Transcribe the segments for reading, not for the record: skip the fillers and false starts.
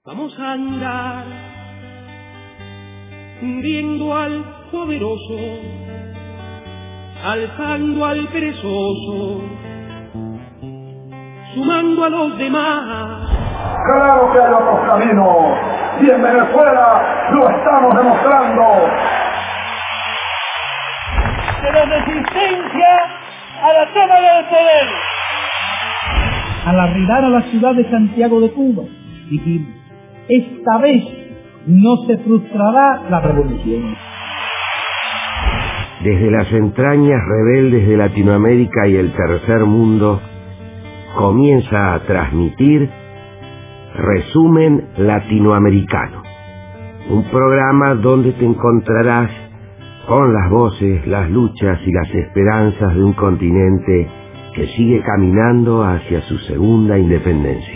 Vamos a andar viendo al poderoso, alzando al perezoso, sumando a los demás. Claro que hay otros caminos, y en Venezuela lo estamos demostrando. De la resistencia a la toma del poder. Al arribar a la ciudad de Santiago de Cuba, dijimos: esta vez no se frustrará la revolución. Desde las entrañas rebeldes de Latinoamérica y el tercer mundo, comienza a transmitir Resumen Latinoamericano, un programa donde te encontrarás con las voces, las luchas y las esperanzas de un continente que sigue caminando hacia su segunda independencia.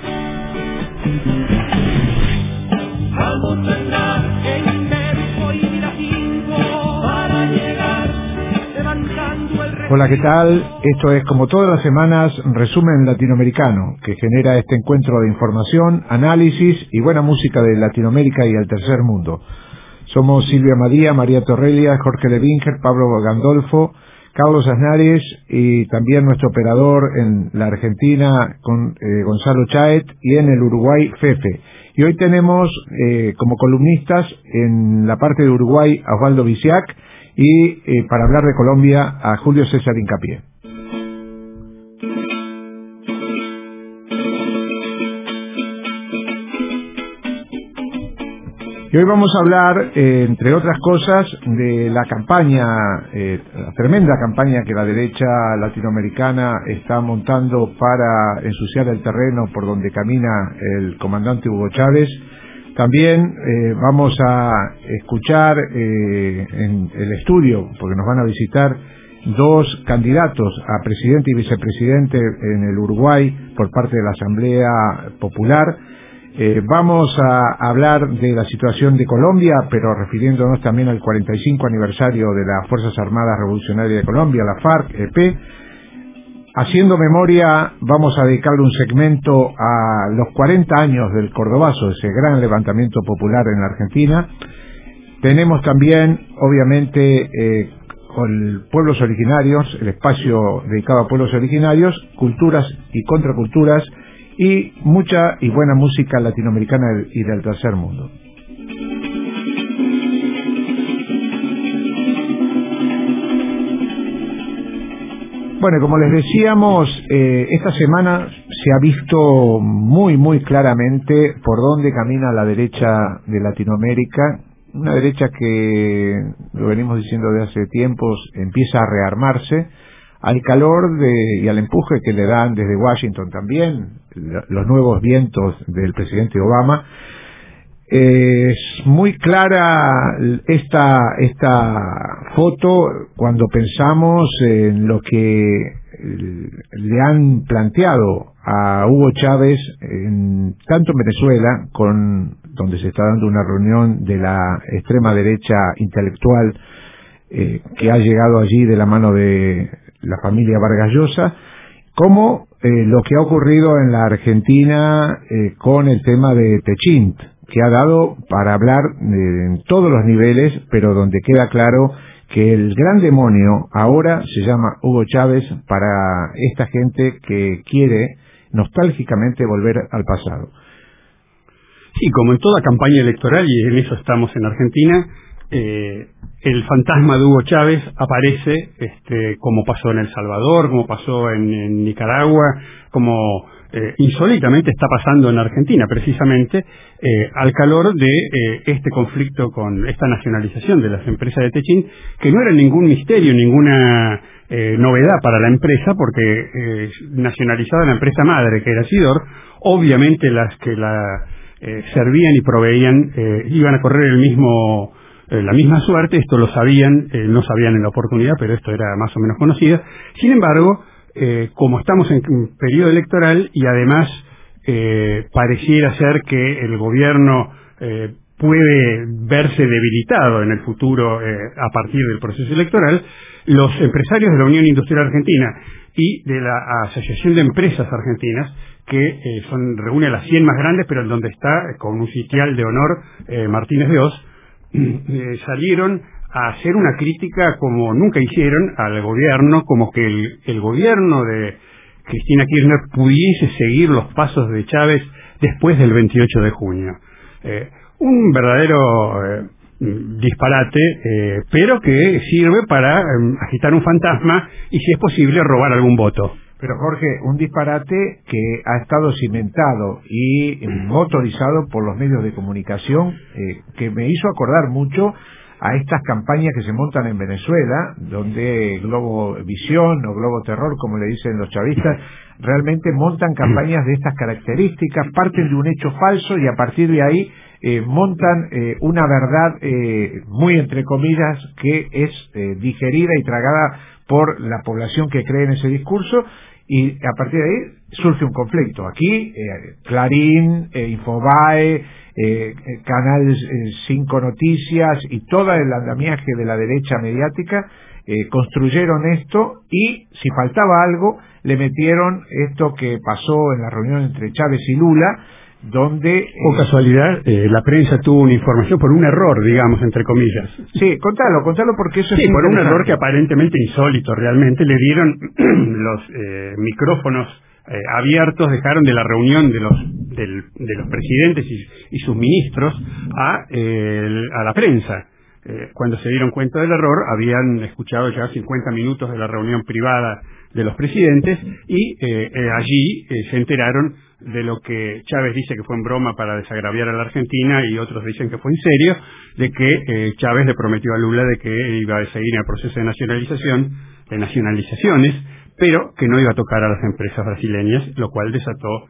Vamos a andar en verso y latín para llegar levantando el rey. Hola, ¿qué tal? Esto es, como todas las semanas, Resumen Latinoamericano, que genera este encuentro de información, análisis y buena música de Latinoamérica y el tercer mundo. Somos Silvia Madía, María Torrelia, Jorge Levinger, Pablo Gandolfo, Carlos Aznares y también nuestro operador en la Argentina, Gonzalo Chaet, y en el Uruguay, Fefe. Y hoy tenemos como columnistas en la parte de Uruguay a Osvaldo Bisiac y para hablar de Colombia a Julio César Hincapié. Y hoy vamos a hablar, entre otras cosas, de la campaña, la tremenda campaña que la derecha latinoamericana está montando para ensuciar el terreno por donde camina el comandante Hugo Chávez. También vamos a escuchar en el estudio, porque nos van a visitar dos candidatos a presidente y vicepresidente en el Uruguay por parte de la Asamblea Popular. Vamos a hablar de la situación de Colombia, pero refiriéndonos también al 45 aniversario de las Fuerzas Armadas Revolucionarias de Colombia, la FARC-EP. Haciendo memoria, vamos a dedicarle un segmento a los 40 años del Cordobazo, ese gran levantamiento popular en la Argentina. Tenemos también, obviamente, con pueblos originarios, el espacio dedicado a pueblos originarios, culturas y contraculturas, y mucha y buena música latinoamericana y del tercer mundo. Bueno, como les decíamos, esta semana se ha visto muy claramente por dónde camina la derecha de Latinoamérica, una derecha que, lo venimos diciendo desde hace tiempos, empieza a rearmarse al calor y al empuje que le dan desde Washington también los nuevos vientos del presidente Obama. Es muy clara esta foto cuando pensamos en lo que le han planteado a Hugo Chávez, tanto en Venezuela, donde se está dando una reunión de la extrema derecha intelectual que ha llegado allí de la mano de la familia Vargas Llosa, como lo que ha ocurrido en la Argentina con el tema de Techint, que ha dado para hablar en todos los niveles, pero donde queda claro que el gran demonio ahora se llama Hugo Chávez para esta gente que quiere nostálgicamente volver al pasado. Sí, como en toda campaña electoral, y en eso estamos en Argentina, el fantasma de Hugo Chávez aparece, como pasó en El Salvador, como pasó en Nicaragua, como insólitamente está pasando en Argentina, precisamente al calor de este conflicto con esta nacionalización de las empresas de Techint, que no era ningún misterio, ninguna novedad para la empresa, porque nacionalizada la empresa madre, que era Sidor, obviamente las que la servían y proveían iban a correr la misma suerte. Esto lo sabían, no sabían en la oportunidad, pero esto era más o menos conocido. Sin embargo, como estamos en periodo electoral y además pareciera ser que el gobierno puede verse debilitado en el futuro a partir del proceso electoral, los empresarios de la Unión Industrial Argentina y de la Asociación de Empresas Argentinas que reúne a las 100 más grandes, pero en donde está, con un sitial de honor, Martínez de Oz, salieron a hacer una crítica como nunca hicieron al gobierno, como que el gobierno de Cristina Kirchner pudiese seguir los pasos de Chávez después del 28 de junio. Un verdadero disparate, pero que sirve para agitar un fantasma y, si es posible, robar algún voto. Pero Jorge, un disparate que ha estado cimentado y motorizado por los medios de comunicación, que me hizo acordar mucho a estas campañas que se montan en Venezuela, donde Globovisión o Globo Terror, como le dicen los chavistas, realmente montan campañas de estas características, parten de un hecho falso y a partir de ahí montan una verdad muy entre comillas que es digerida y tragada por la población que cree en ese discurso, y a partir de ahí surge un conflicto. Aquí Clarín, Infobae, Canal 5 Noticias y todo el andamiaje de la derecha mediática construyeron esto, y si faltaba algo le metieron esto que pasó en la reunión entre Chávez y Lula, donde... Por casualidad, la prensa tuvo una información por un error, digamos, entre comillas. Sí, contalo porque eso es... Sí, por un error que aparentemente insólito, realmente le dieron los micrófonos abiertos, dejaron de la reunión de los presidentes y sus ministros a la prensa. Cuando se dieron cuenta del error, habían escuchado ya 50 minutos de la reunión privada de los presidentes y allí se enteraron de lo que Chávez dice que fue en broma para desagraviar a la Argentina, y otros dicen que fue en serio, de que Chávez le prometió a Lula de que iba a seguir en el proceso de nacionalizaciones, pero que no iba a tocar a las empresas brasileñas, lo cual desató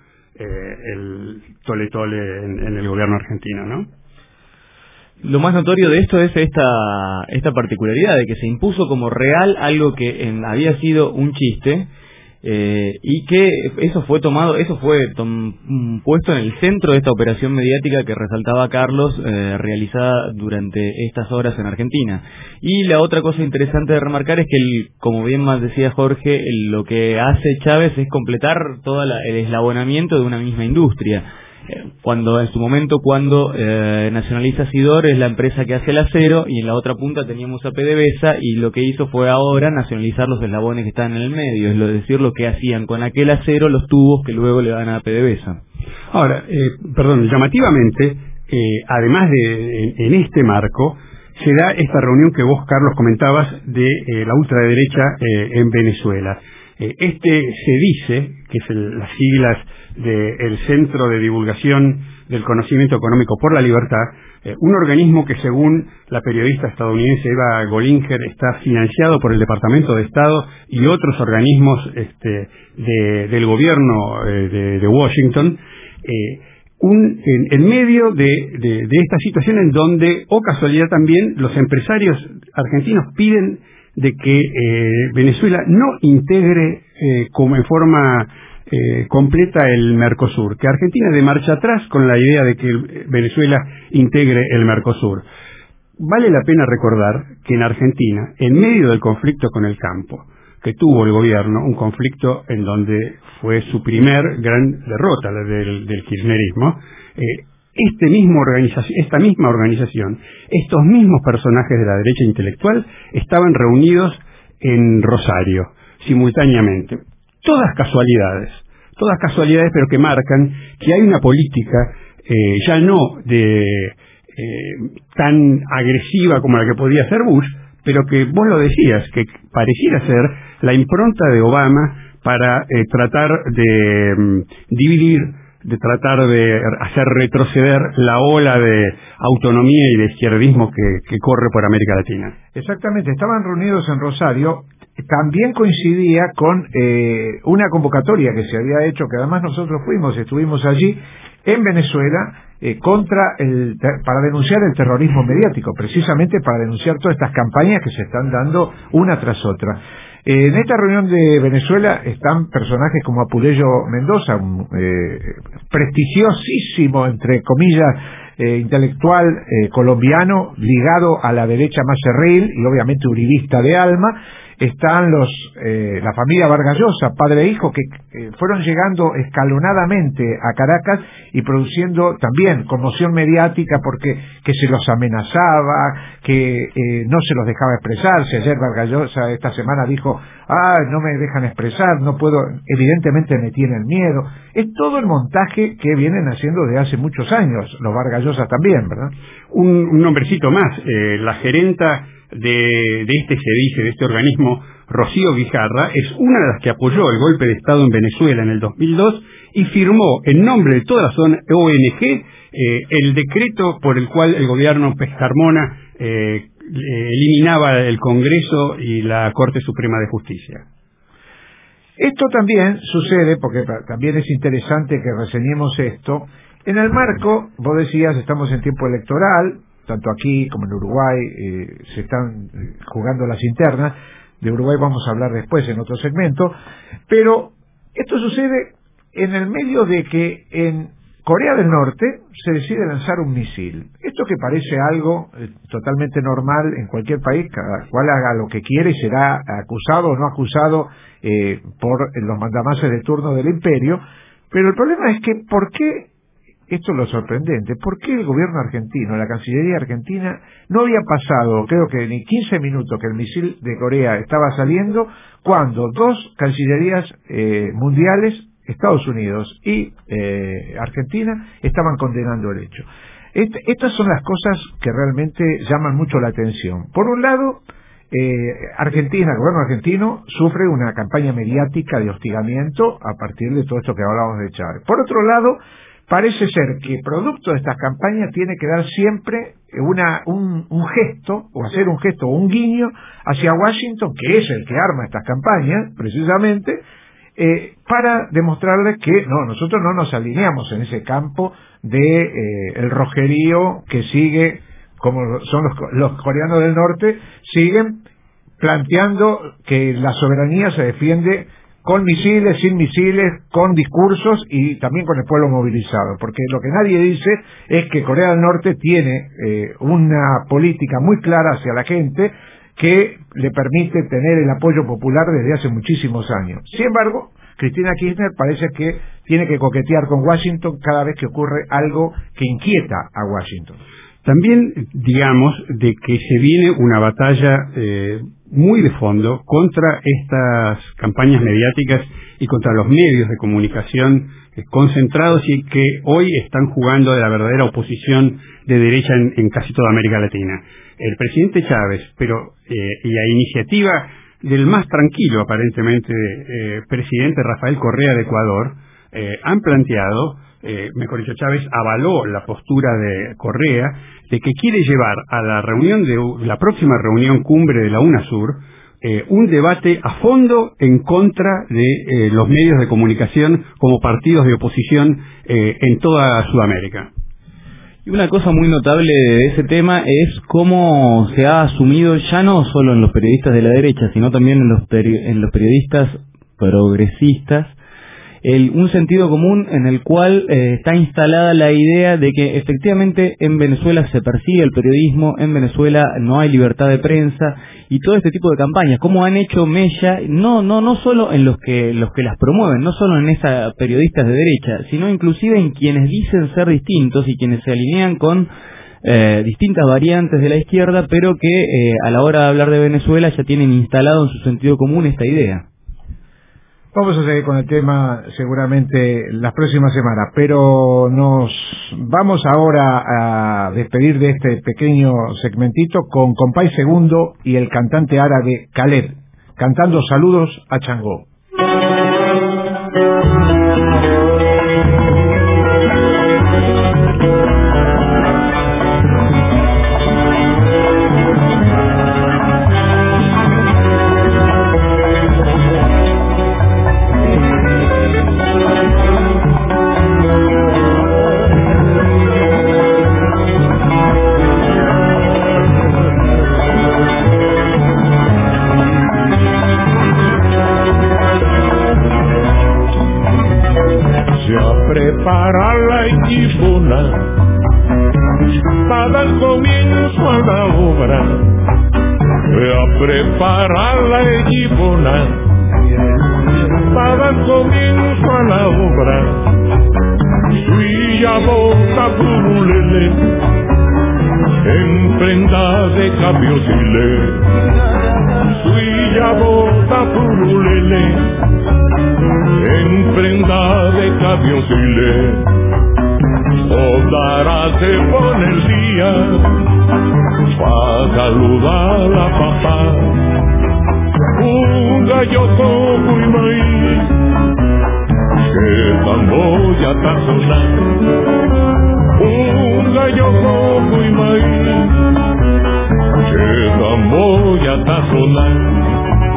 el tole-tole en el gobierno argentino, ¿no? Lo más notorio de esto es esta particularidad de que se impuso como real algo que había sido un chiste, y que eso fue puesto en el centro de esta operación mediática que resaltaba Carlos, realizada durante estas horas en Argentina. Y la otra cosa interesante de remarcar es que, como bien más decía Jorge, lo que hace Chávez es completar todo el eslabonamiento de una misma industria. Cuando nacionaliza Sidor, es la empresa que hace el acero, y en la otra punta teníamos a PDVSA, y lo que hizo fue ahora nacionalizar los eslabones que están en el medio, es decir, lo que hacían con aquel acero, los tubos que luego le dan a PDVSA. Ahora, llamativamente, además en este marco, se da esta reunión que vos, Carlos, comentabas de la ultraderecha en Venezuela. Se dice, que es las siglas del Centro de Divulgación del Conocimiento Económico por la Libertad, un organismo que, según la periodista estadounidense Eva Gollinger, está financiado por el Departamento de Estado y otros organismos del gobierno de Washington, en medio de esta situación en donde, o casualidad también, los empresarios argentinos piden de que Venezuela no integre como en forma completa el Mercosur, que Argentina de marcha atrás con la idea de que Venezuela integre el Mercosur. Vale la pena recordar que en Argentina, en medio del conflicto con el campo que tuvo el gobierno, un conflicto en donde fue su primer gran derrota, la del kirchnerismo, esta misma organización, estos mismos personajes de la derecha intelectual estaban reunidos en Rosario simultáneamente. Todas casualidades, pero que marcan que hay una política ya no tan agresiva como la que podía ser Bush, pero que vos lo decías, que pareciera ser la impronta de Obama para tratar de dividir, de tratar de hacer retroceder la ola de autonomía y de izquierdismo que corre por América Latina. Exactamente, estaban reunidos en Rosario. También coincidía con una convocatoria que se había hecho, que además nosotros estuvimos allí en Venezuela, para denunciar el terrorismo mediático, precisamente para denunciar todas estas campañas que se están dando una tras otra. En esta reunión de Venezuela están personajes como Apuleyo Mendoza, un prestigiosísimo, entre comillas, intelectual colombiano, ligado a la derecha más cerril y obviamente uribista de alma, están la familia Vargas Llosa, padre e hijo, que fueron llegando escalonadamente a Caracas y produciendo también conmoción mediática porque que se los amenazaba, que no se los dejaba expresarse. Ayer Vargas Llosa esta semana dijo, no me dejan expresar, no puedo, evidentemente me tienen miedo. Es todo el montaje que vienen haciendo de hace muchos años, los Vargas Llosa también, ¿verdad? Un nombrecito más, la gerenta de este SEDICE, de este organismo, Rocío Guijarra, es una de las que apoyó el golpe de Estado en Venezuela en el 2002 y firmó en nombre de toda la zona ONG el decreto por el cual el gobierno Pescarmona eliminaba el Congreso y la Corte Suprema de Justicia. Esto también sucede, porque también es interesante que reseñemos esto, en el marco, vos decías, estamos en tiempo electoral, tanto aquí como en Uruguay se están jugando las internas. De Uruguay vamos a hablar después en otro segmento, pero esto sucede en el medio de que en Corea del Norte se decide lanzar un misil. Esto que parece algo totalmente normal en cualquier país, cada cual haga lo que quiere y será acusado o no acusado por los mandamases de turno del imperio, pero el problema es que ¿por qué? Esto es lo sorprendente. ¿Por qué el gobierno argentino, la Cancillería argentina, no había pasado, creo que ni 15 minutos que el misil de Corea estaba saliendo, cuando dos cancillerías mundiales, Estados Unidos y Argentina, estaban condenando el hecho? Estas son las cosas que realmente llaman mucho la atención. Por un lado, Argentina, el gobierno argentino sufre una campaña mediática de hostigamiento a partir de todo esto que hablábamos de Chávez. Por otro lado, parece ser que producto de estas campañas tiene que dar siempre un gesto, o hacer un gesto o un guiño hacia Washington, que es el que arma estas campañas, precisamente, para demostrarles que nosotros no nos alineamos en ese campo de el rojerío que sigue, como son los coreanos del norte, siguen planteando que la soberanía se defiende con misiles, sin misiles, con discursos y también con el pueblo movilizado, porque lo que nadie dice es que Corea del Norte tiene una política muy clara hacia la gente que le permite tener el apoyo popular desde hace muchísimos años. Sin embargo, Cristina Kirchner parece que tiene que coquetear con Washington cada vez que ocurre algo que inquieta a Washington. También, digamos, de que se viene una batalla muy de fondo contra estas campañas mediáticas y contra los medios de comunicación concentrados y que hoy están jugando de la verdadera oposición de derecha en casi toda América Latina. El presidente Chávez, y a iniciativa del más tranquilo, aparentemente, presidente Rafael Correa de Ecuador, han planteado, mejor dicho, Chávez avaló la postura de Correa de que quiere llevar a la próxima reunión cumbre de la UNASUR un debate a fondo en contra de los medios de comunicación como partidos de oposición en toda Sudamérica. Y una cosa muy notable de ese tema es cómo se ha asumido ya no solo en los periodistas de la derecha, sino también en los periodistas progresistas, un sentido común en el cual está instalada la idea de que efectivamente en Venezuela se persigue el periodismo, en Venezuela no hay libertad de prensa y todo este tipo de campañas, como han hecho mella, no solo en los que las promueven, no solo en esas periodistas de derecha, sino inclusive en quienes dicen ser distintos y quienes se alinean con distintas variantes de la izquierda, pero que a la hora de hablar de Venezuela ya tienen instalado en su sentido común esta idea. Vamos a seguir con el tema seguramente las próximas semanas, pero nos vamos ahora a despedir de este pequeño segmentito con Compay Segundo y el cantante árabe Khaled, cantando Saludos a Changó. Para la equipona, para el comienzo a la obra, prepara la equipona para dar comienzo a la obra. Suya boca purulele, en prenda de capiosile. Suya boca purulele, en prenda de capiosile. Otra se pone el día pa' saludar a papá. Un gallo coco y maíz que tamboya está sonando. Un gallo coco y maíz que tamboya está sonando.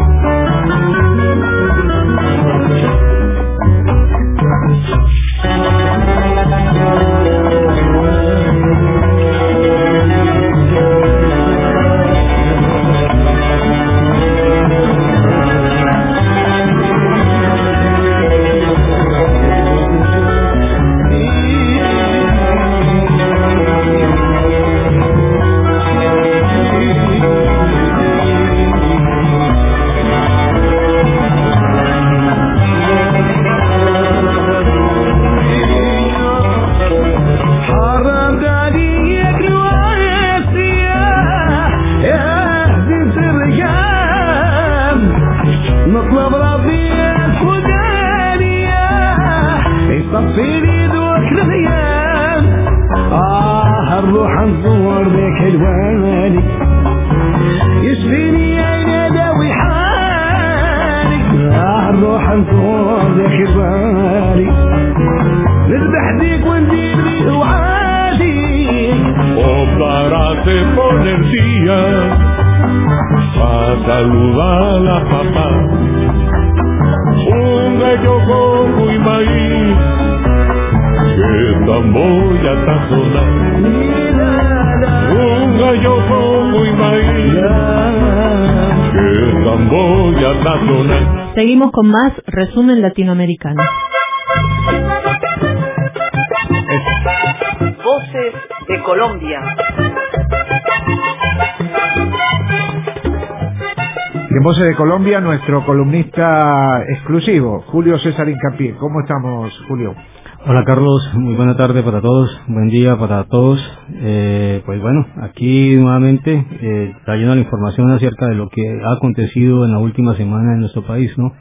Saludar a papá. Un gallo coco y maíz que tamboya está sonando. Un gallo coco y maíz que tamboya está sonando. Seguimos con más resumen latinoamericano. Voces de Colombia. Y en Voces de Colombia, nuestro columnista exclusivo, Julio César Incapié. ¿Cómo estamos, Julio? Hola, Carlos. Muy buena tarde para todos. Buen día para todos. Pues bueno, aquí nuevamente trayendo la información acerca de lo que ha acontecido en la última semana en nuestro país, ¿no?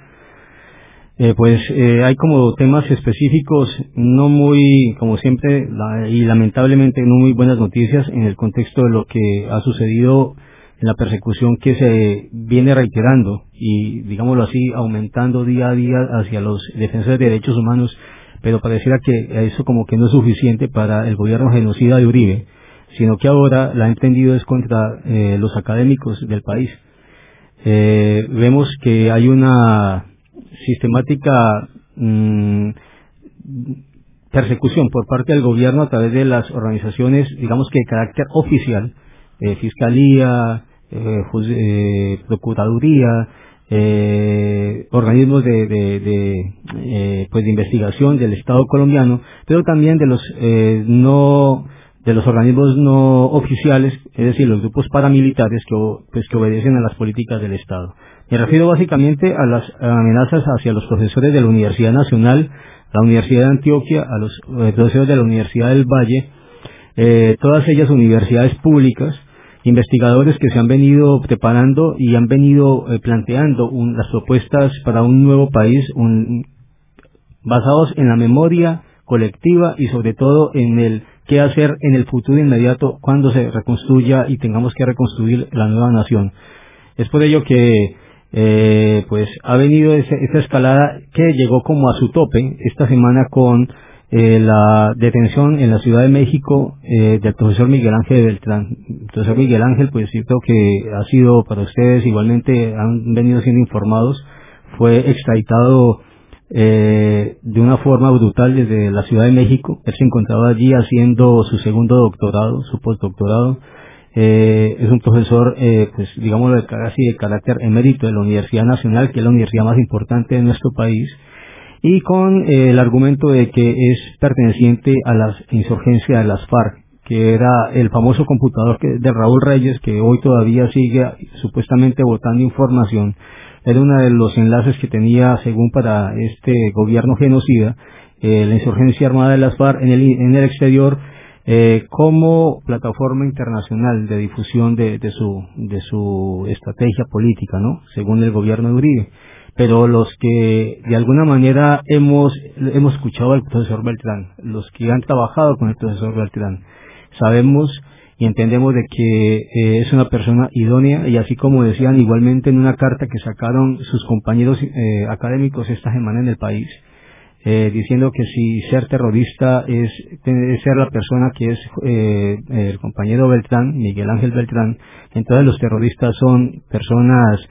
Hay como temas específicos, no muy, como siempre, y lamentablemente no muy buenas noticias en el contexto de lo que ha sucedido en la persecución que se viene reiterando y, digámoslo así, aumentando día a día hacia los defensores de derechos humanos, pero pareciera que eso como que no es suficiente para el gobierno genocida de Uribe, sino que ahora la ha entendido es contra los académicos del país. Vemos que hay una sistemática persecución por parte del gobierno a través de las organizaciones, digamos que de carácter oficial, Fiscalía, Procuraduría, organismos de investigación del Estado colombiano, pero también de los organismos no oficiales, es decir, los grupos paramilitares que obedecen a las políticas del Estado. Me refiero básicamente a las amenazas hacia los profesores de la Universidad Nacional, la Universidad de Antioquia, a los profesores de la Universidad del Valle, todas ellas universidades públicas, investigadores que se han venido preparando y han venido planteando las propuestas para un nuevo país basados en la memoria colectiva y sobre todo en el qué hacer en el futuro inmediato cuando se reconstruya y tengamos que reconstruir la nueva nación. Es por ello que ha venido esa escalada que llegó como a su tope esta semana con la detención en la Ciudad de México del profesor Miguel Ángel Beltrán. El profesor Miguel Ángel, pues yo creo que ha sido para ustedes, igualmente han venido siendo informados, fue extraditado de una forma brutal desde la Ciudad de México. Él se encontraba allí haciendo su segundo doctorado, su postdoctorado. Es un profesor, digámoslo, casi de carácter emérito de la Universidad Nacional, que es la universidad más importante de nuestro país, y con el argumento de que es perteneciente a la insurgencia de las FARC, que era el famoso computador de Raúl Reyes, que hoy todavía sigue supuestamente botando información. Era uno de los enlaces que tenía, según para este gobierno genocida, la insurgencia armada de las FARC en el exterior, como plataforma internacional de difusión de su estrategia política, ¿no? Según el gobierno de Uribe. Pero los que de alguna manera hemos escuchado al profesor Beltrán, los que han trabajado con el profesor Beltrán, sabemos y entendemos de que es una persona idónea, y así como decían igualmente en una carta que sacaron sus compañeros académicos esta semana en El País, diciendo que si ser terrorista es ser la persona que es el compañero Beltrán, Miguel Ángel Beltrán, entonces los terroristas son personas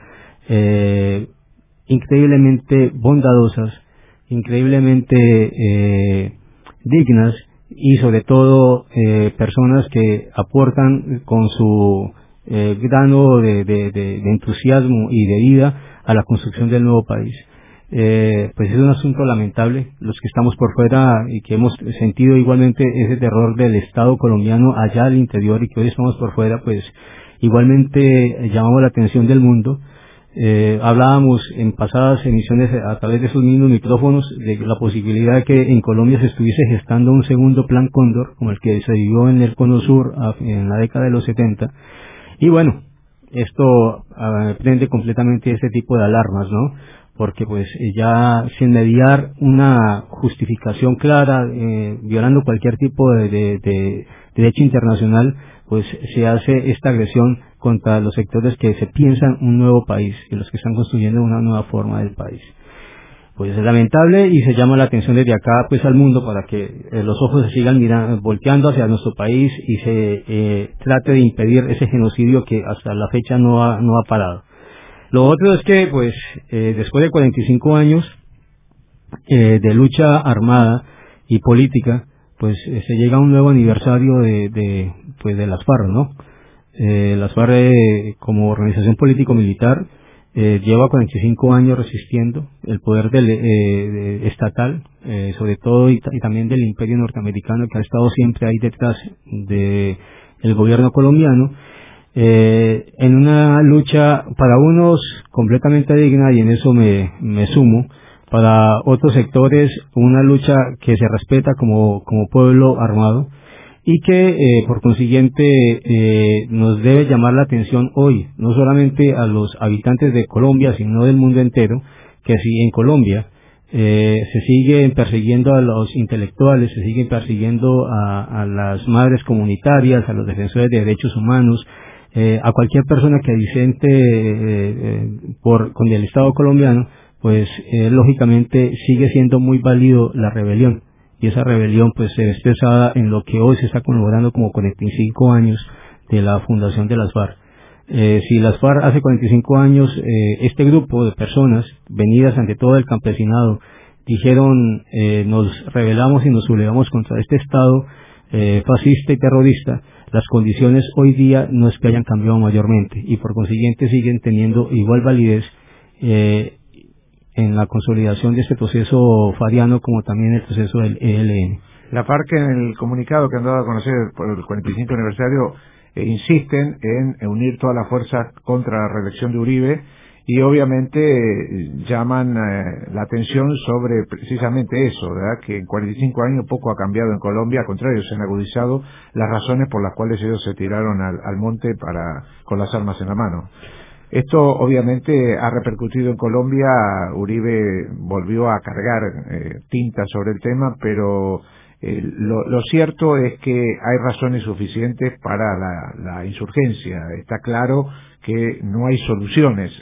increíblemente bondadosas, increíblemente dignas, y sobre todo personas que aportan con su grano de entusiasmo y de vida a la construcción del nuevo país. Pues es un asunto lamentable, los que estamos por fuera y que hemos sentido igualmente ese terror del Estado colombiano allá al interior, y que hoy estamos por fuera, pues igualmente llamamos la atención del mundo. Hablábamos en pasadas emisiones a través de esos mismos micrófonos de la posibilidad de que en Colombia se estuviese gestando un segundo plan Cóndor, como el que se vivió en el Cono Sur en la década de los 70, y bueno, esto prende completamente este tipo de alarmas, ¿no? Porque pues ya sin mediar una justificación clara, violando cualquier tipo de derecho internacional, pues se hace esta agresión contra los sectores que se piensan un nuevo país y los que están construyendo una nueva forma del país. Pues es lamentable, y se llama la atención desde acá pues al mundo para que los ojos se sigan volteando hacia nuestro país y se trate de impedir ese genocidio que hasta la fecha no ha parado. Lo otro es que pues después de 45 años de lucha armada y política, pues se llega a un nuevo aniversario de las FARC, ¿no? Las FARC como organización político-militar lleva 45 años resistiendo el poder estatal, sobre todo y también del imperio norteamericano, que ha estado siempre ahí detrás del gobierno colombiano, en una lucha para unos completamente digna, y en eso me sumo, para otros sectores una lucha que se respeta como pueblo armado, y que por consiguiente nos debe llamar la atención hoy, no solamente a los habitantes de Colombia, sino del mundo entero, que si en Colombia se siguen persiguiendo a los intelectuales, se siguen persiguiendo a las madres comunitarias, a los defensores de derechos humanos, a cualquier persona que disente con el Estado colombiano, pues lógicamente sigue siendo muy válido la rebelión, y esa rebelión pues se ve expresada en lo que hoy se está conmemorando como 45 años de la fundación de las FARC. Si las FARC hace 45 años, este grupo de personas venidas ante todo el campesinado dijeron nos rebelamos y nos sublevamos contra este Estado fascista y terrorista, las condiciones hoy día no es que hayan cambiado mayormente, y por consiguiente siguen teniendo igual validez en la consolidación de este proceso fariano como también el proceso del ELN. La FARC, en el comunicado que han dado a conocer por el 45 aniversario, insisten en unir todas las fuerzas contra la reelección de Uribe, y obviamente llaman la atención sobre precisamente eso, ¿verdad? Que en 45 años poco ha cambiado en Colombia, al contrario, se han agudizado las razones por las cuales ellos se tiraron al monte con las armas en la mano. Esto obviamente ha repercutido en Colombia. Uribe volvió a cargar tinta sobre el tema, pero lo cierto es que hay razones suficientes para la insurgencia. Está claro que no hay soluciones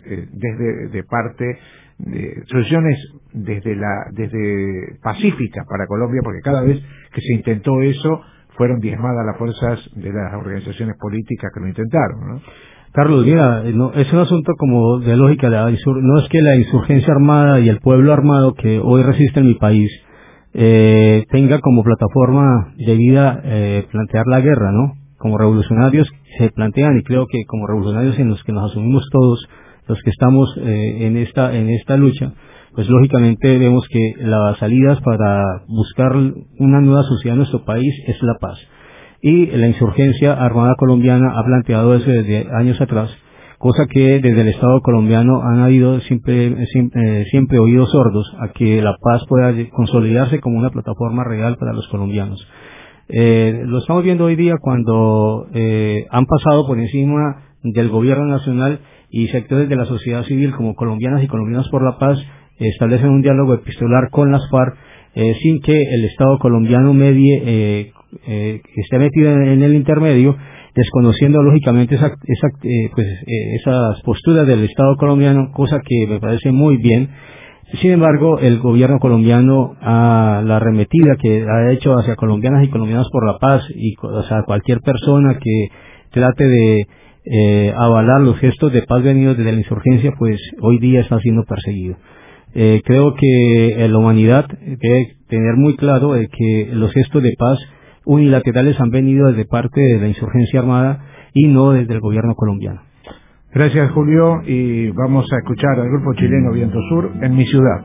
soluciones desde pacíficas para Colombia, porque cada vez que se intentó eso fueron diezmadas las fuerzas de las organizaciones políticas que lo intentaron, ¿no? Carlos, mira, no, es un asunto como de lógica, no es que la insurgencia armada y el pueblo armado que hoy resiste en mi país tenga como plataforma de vida plantear la guerra, ¿no? Como revolucionarios se plantean, y creo que como revolucionarios en los que nos asumimos todos los que estamos en esta lucha, pues lógicamente vemos que las salidas para buscar una nueva sociedad en nuestro país es la paz. y la insurgencia armada colombiana ha planteado eso desde años atrás, cosa que desde el Estado colombiano han habido siempre oídos sordos a que la paz pueda consolidarse como una plataforma real para los colombianos. Lo estamos viendo hoy día cuando han pasado por encima del gobierno nacional y sectores de la sociedad civil como Colombianas y Colombianos por la Paz establecen un diálogo epistolar con las FARC sin que el Estado colombiano medie, esté metido en el intermedio, desconociendo lógicamente esas posturas del Estado colombiano, cosa que me parece muy bien. Sin embargo, el gobierno colombiano, la arremetida que ha hecho hacia Colombianas y Colombianos por la Paz y hacia cualquier persona que trate de avalar los gestos de paz venidos desde la insurgencia, pues hoy día está siendo perseguido. Creo que la humanidad debe tener muy claro que los gestos de paz unilaterales han venido desde parte de la insurgencia armada y no desde el gobierno colombiano. Gracias, Julio, y vamos a escuchar al grupo chileno Viento Sur en Mi Ciudad.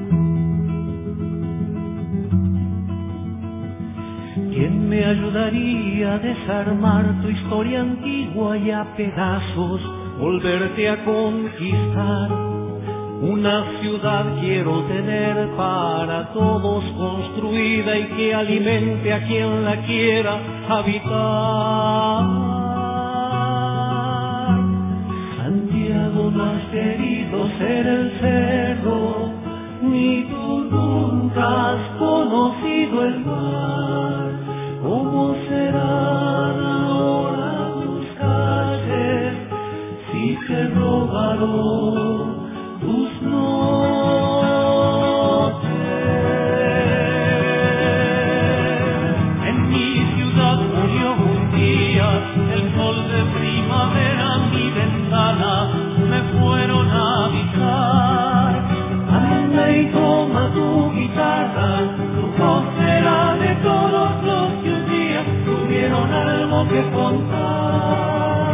¿Quién me ayudaría a desarmar tu historia antigua y a pedazos volverte a conquistar? Una ciudad quiero tener para todos construida y que alimente a quien la quiera habitar. Santiago, no has querido ser el cerro, ni tú nunca has conocido el mar. ¿Cómo serán ahora tus calles si te robaron tus noches? En mi ciudad murió un día el sol de primavera, mi ventana me fueron a avisar. Anda y toma tu guitarra, tu voz será de todos los que un día tuvieron algo que contar.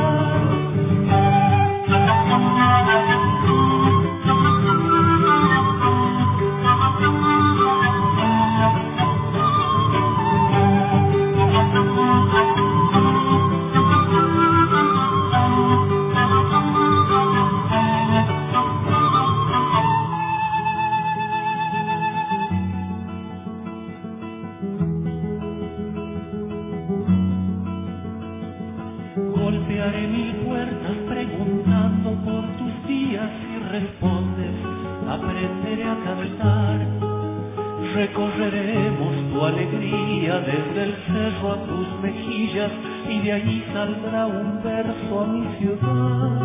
Golpearé mil puertas preguntando por tus días y respondes, aprenderé a cantar. Recorreremos tu alegría desde el cerro a tus mejillas y de allí saldrá un verso a mi ciudad.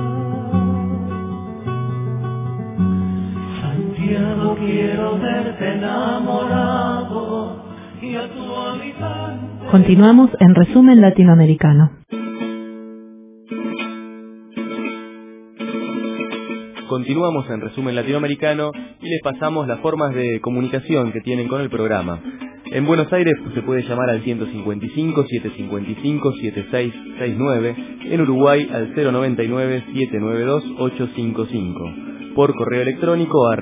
Santiago, quiero verte enamorado y a tu habitante. Continuamos en Resumen Latinoamericano. Continuamos en Resumen Latinoamericano y les pasamos las formas de comunicación que tienen con el programa. En Buenos Aires se puede llamar al 155-755-7669, en Uruguay al 099-792-855, por correo electrónico a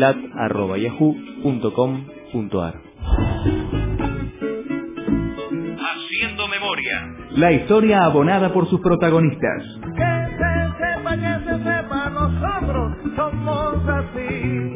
resumenlat@yahoo.com.ar. Haciendo memoria. La historia abonada por sus protagonistas. Que se sepa, nosotros somos así.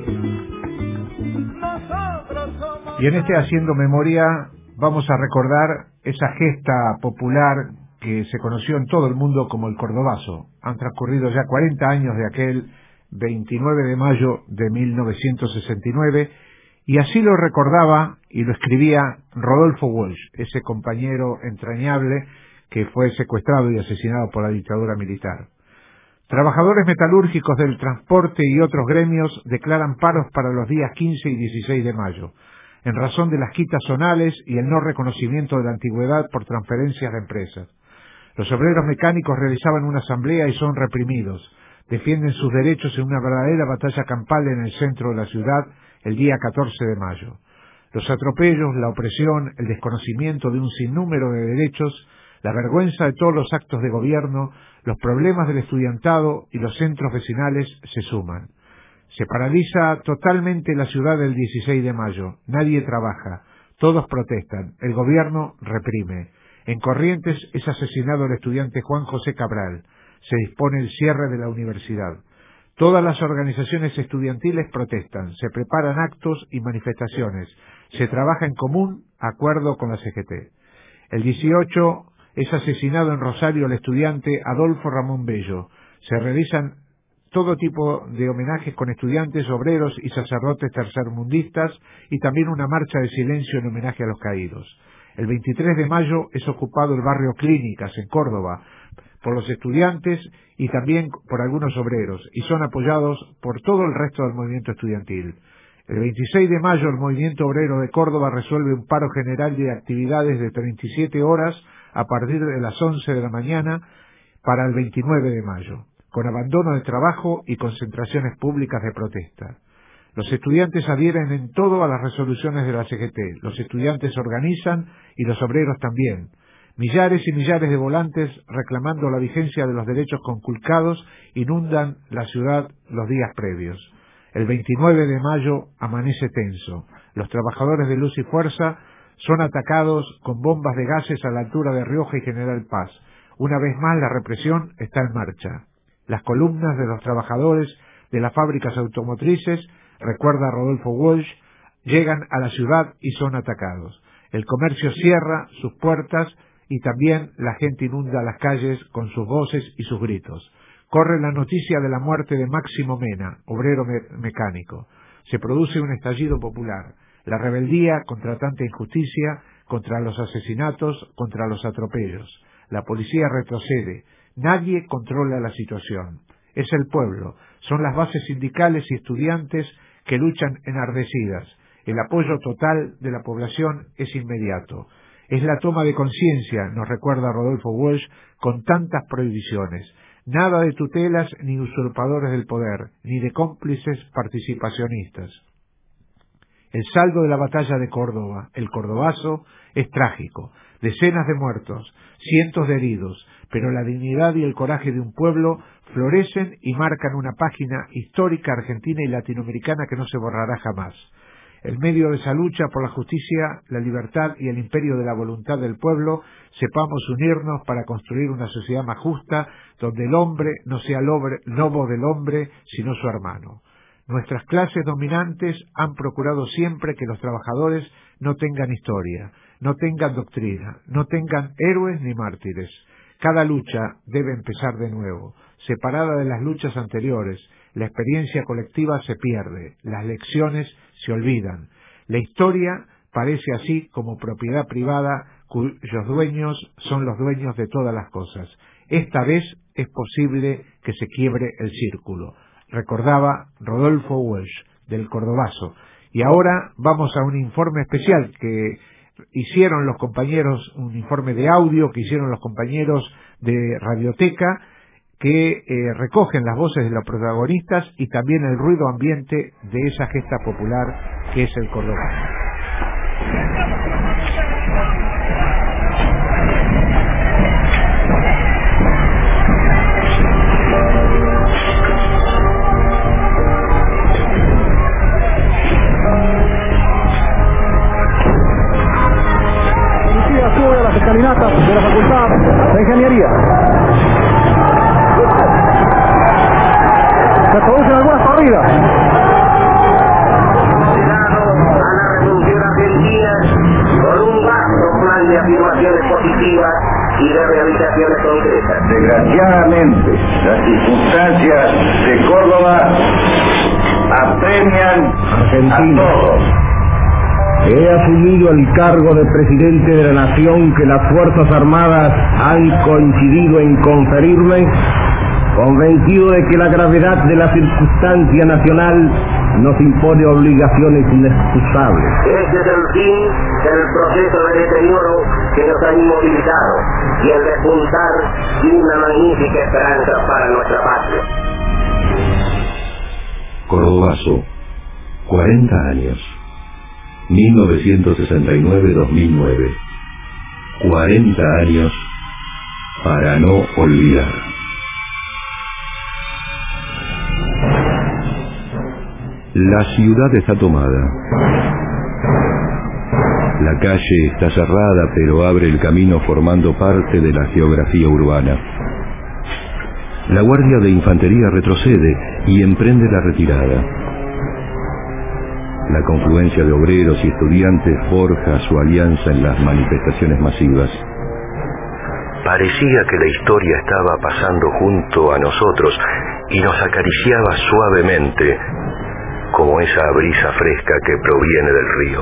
Nosotros somos. Y en este Haciendo Memoria vamos a recordar esa gesta popular que se conoció en todo el mundo como el Cordobazo. Han transcurrido ya 40 años de aquel 29 de mayo de 1969 y así lo recordaba y lo escribía Rodolfo Walsh, ese compañero entrañable que fue secuestrado y asesinado por la dictadura militar. Trabajadores metalúrgicos del transporte y otros gremios declaran paros para los días 15 y 16 de mayo, en razón de las quitas zonales y el no reconocimiento de la antigüedad por transferencias de empresas. Los obreros mecánicos realizaban una asamblea y son reprimidos. Defienden sus derechos en una verdadera batalla campal en el centro de la ciudad el día 14 de mayo. Los atropellos, la opresión, el desconocimiento de un sinnúmero de derechos, la vergüenza de todos los actos de gobierno, los problemas del estudiantado y los centros vecinales se suman. Se paraliza totalmente la ciudad el 16 de mayo. Nadie trabaja. Todos protestan. El gobierno reprime. En Corrientes es asesinado el estudiante Juan José Cabral. Se dispone el cierre de la universidad. Todas las organizaciones estudiantiles protestan, se preparan actos y manifestaciones, se trabaja en común acuerdo con la CGT. El 18 es asesinado en Rosario el estudiante Adolfo Ramón Bello. Se realizan todo tipo de homenajes con estudiantes, obreros y sacerdotes tercermundistas y también una marcha de silencio en homenaje a los caídos. El 23 de mayo es ocupado el barrio Clínicas, en Córdoba, por los estudiantes y también por algunos obreros, y son apoyados por todo el resto del movimiento estudiantil. El 26 de mayo el movimiento obrero de Córdoba resuelve un paro general de actividades de 37 horas a partir de las 11 de la mañana para el 29 de mayo, con abandono de trabajo y concentraciones públicas de protesta. Los estudiantes adhieren en todo a las resoluciones de la CGT, los estudiantes organizan y los obreros también. Millares y millares de volantes reclamando la vigencia de los derechos conculcados inundan la ciudad los días previos. El 29 de mayo amanece tenso. Los trabajadores de Luz y Fuerza son atacados con bombas de gases a la altura de Rioja y General Paz. Una vez más la represión está en marcha. Las columnas de los trabajadores de las fábricas automotrices, recuerda Rodolfo Walsh, llegan a la ciudad y son atacados. El comercio cierra sus puertas y también la gente inunda las calles con sus voces y sus gritos. Corre la noticia de la muerte de Máximo Mena, obrero mecánico. Se produce un estallido popular. La rebeldía contra tanta injusticia, contra los asesinatos, contra los atropellos. La policía retrocede. Nadie controla la situación. Es el pueblo. Son las bases sindicales y estudiantes que luchan enardecidas. El apoyo total de la población es inmediato. Es la toma de conciencia, nos recuerda Rodolfo Walsh, con tantas prohibiciones. Nada de tutelas ni usurpadores del poder, ni de cómplices participacionistas. El saldo de la batalla de Córdoba, el Cordobazo, es trágico. Decenas de muertos, cientos de heridos, pero la dignidad y el coraje de un pueblo florecen y marcan una página histórica argentina y latinoamericana que no se borrará jamás. En medio de esa lucha por la justicia, la libertad y el imperio de la voluntad del pueblo, sepamos unirnos para construir una sociedad más justa, donde el hombre no sea lobo del hombre, sino su hermano. Nuestras clases dominantes han procurado siempre que los trabajadores no tengan historia, no tengan doctrina, no tengan héroes ni mártires. Cada lucha debe empezar de nuevo, separada de las luchas anteriores. La experiencia colectiva se pierde, las lecciones se olvidan. La historia parece así como propiedad privada cuyos dueños son los dueños de todas las cosas. Esta vez es posible que se quiebre el círculo, recordaba Rodolfo Walsh del Cordobazo. Y ahora vamos a un informe especial que hicieron los compañeros, un informe de audio que hicieron los compañeros de Radioteca, que recogen las voces de los protagonistas y también el ruido ambiente de esa gesta popular que es el Cordobazo. Sube a las escalinatas de la Facultad de Ingeniería. Se producen algunas corridas. A la Revolución Argentina con un vasto plan de afirmaciones positivas y de realizaciones concretas. Desgraciadamente, las circunstancias de Córdoba apremian a todos. He asumido el cargo de presidente de la nación que las Fuerzas Armadas han coincidido en conferirme, convencido de que la gravedad de la circunstancia nacional nos impone obligaciones inexcusables. Este es el fin del proceso de deterioro que nos ha inmovilizado y el repuntar una magnífica esperanza para nuestra patria. Cordobazo, 40 años. 1969-2009. 40 años para no olvidar. La ciudad está tomada. La calle está cerrada, pero abre el camino formando parte de la geografía urbana. La Guardia de Infantería retrocede y emprende la retirada. La confluencia de obreros y estudiantes forja su alianza en las manifestaciones masivas. Parecía que la historia estaba pasando junto a nosotros y nos acariciaba suavemente, como esa brisa fresca que proviene del río.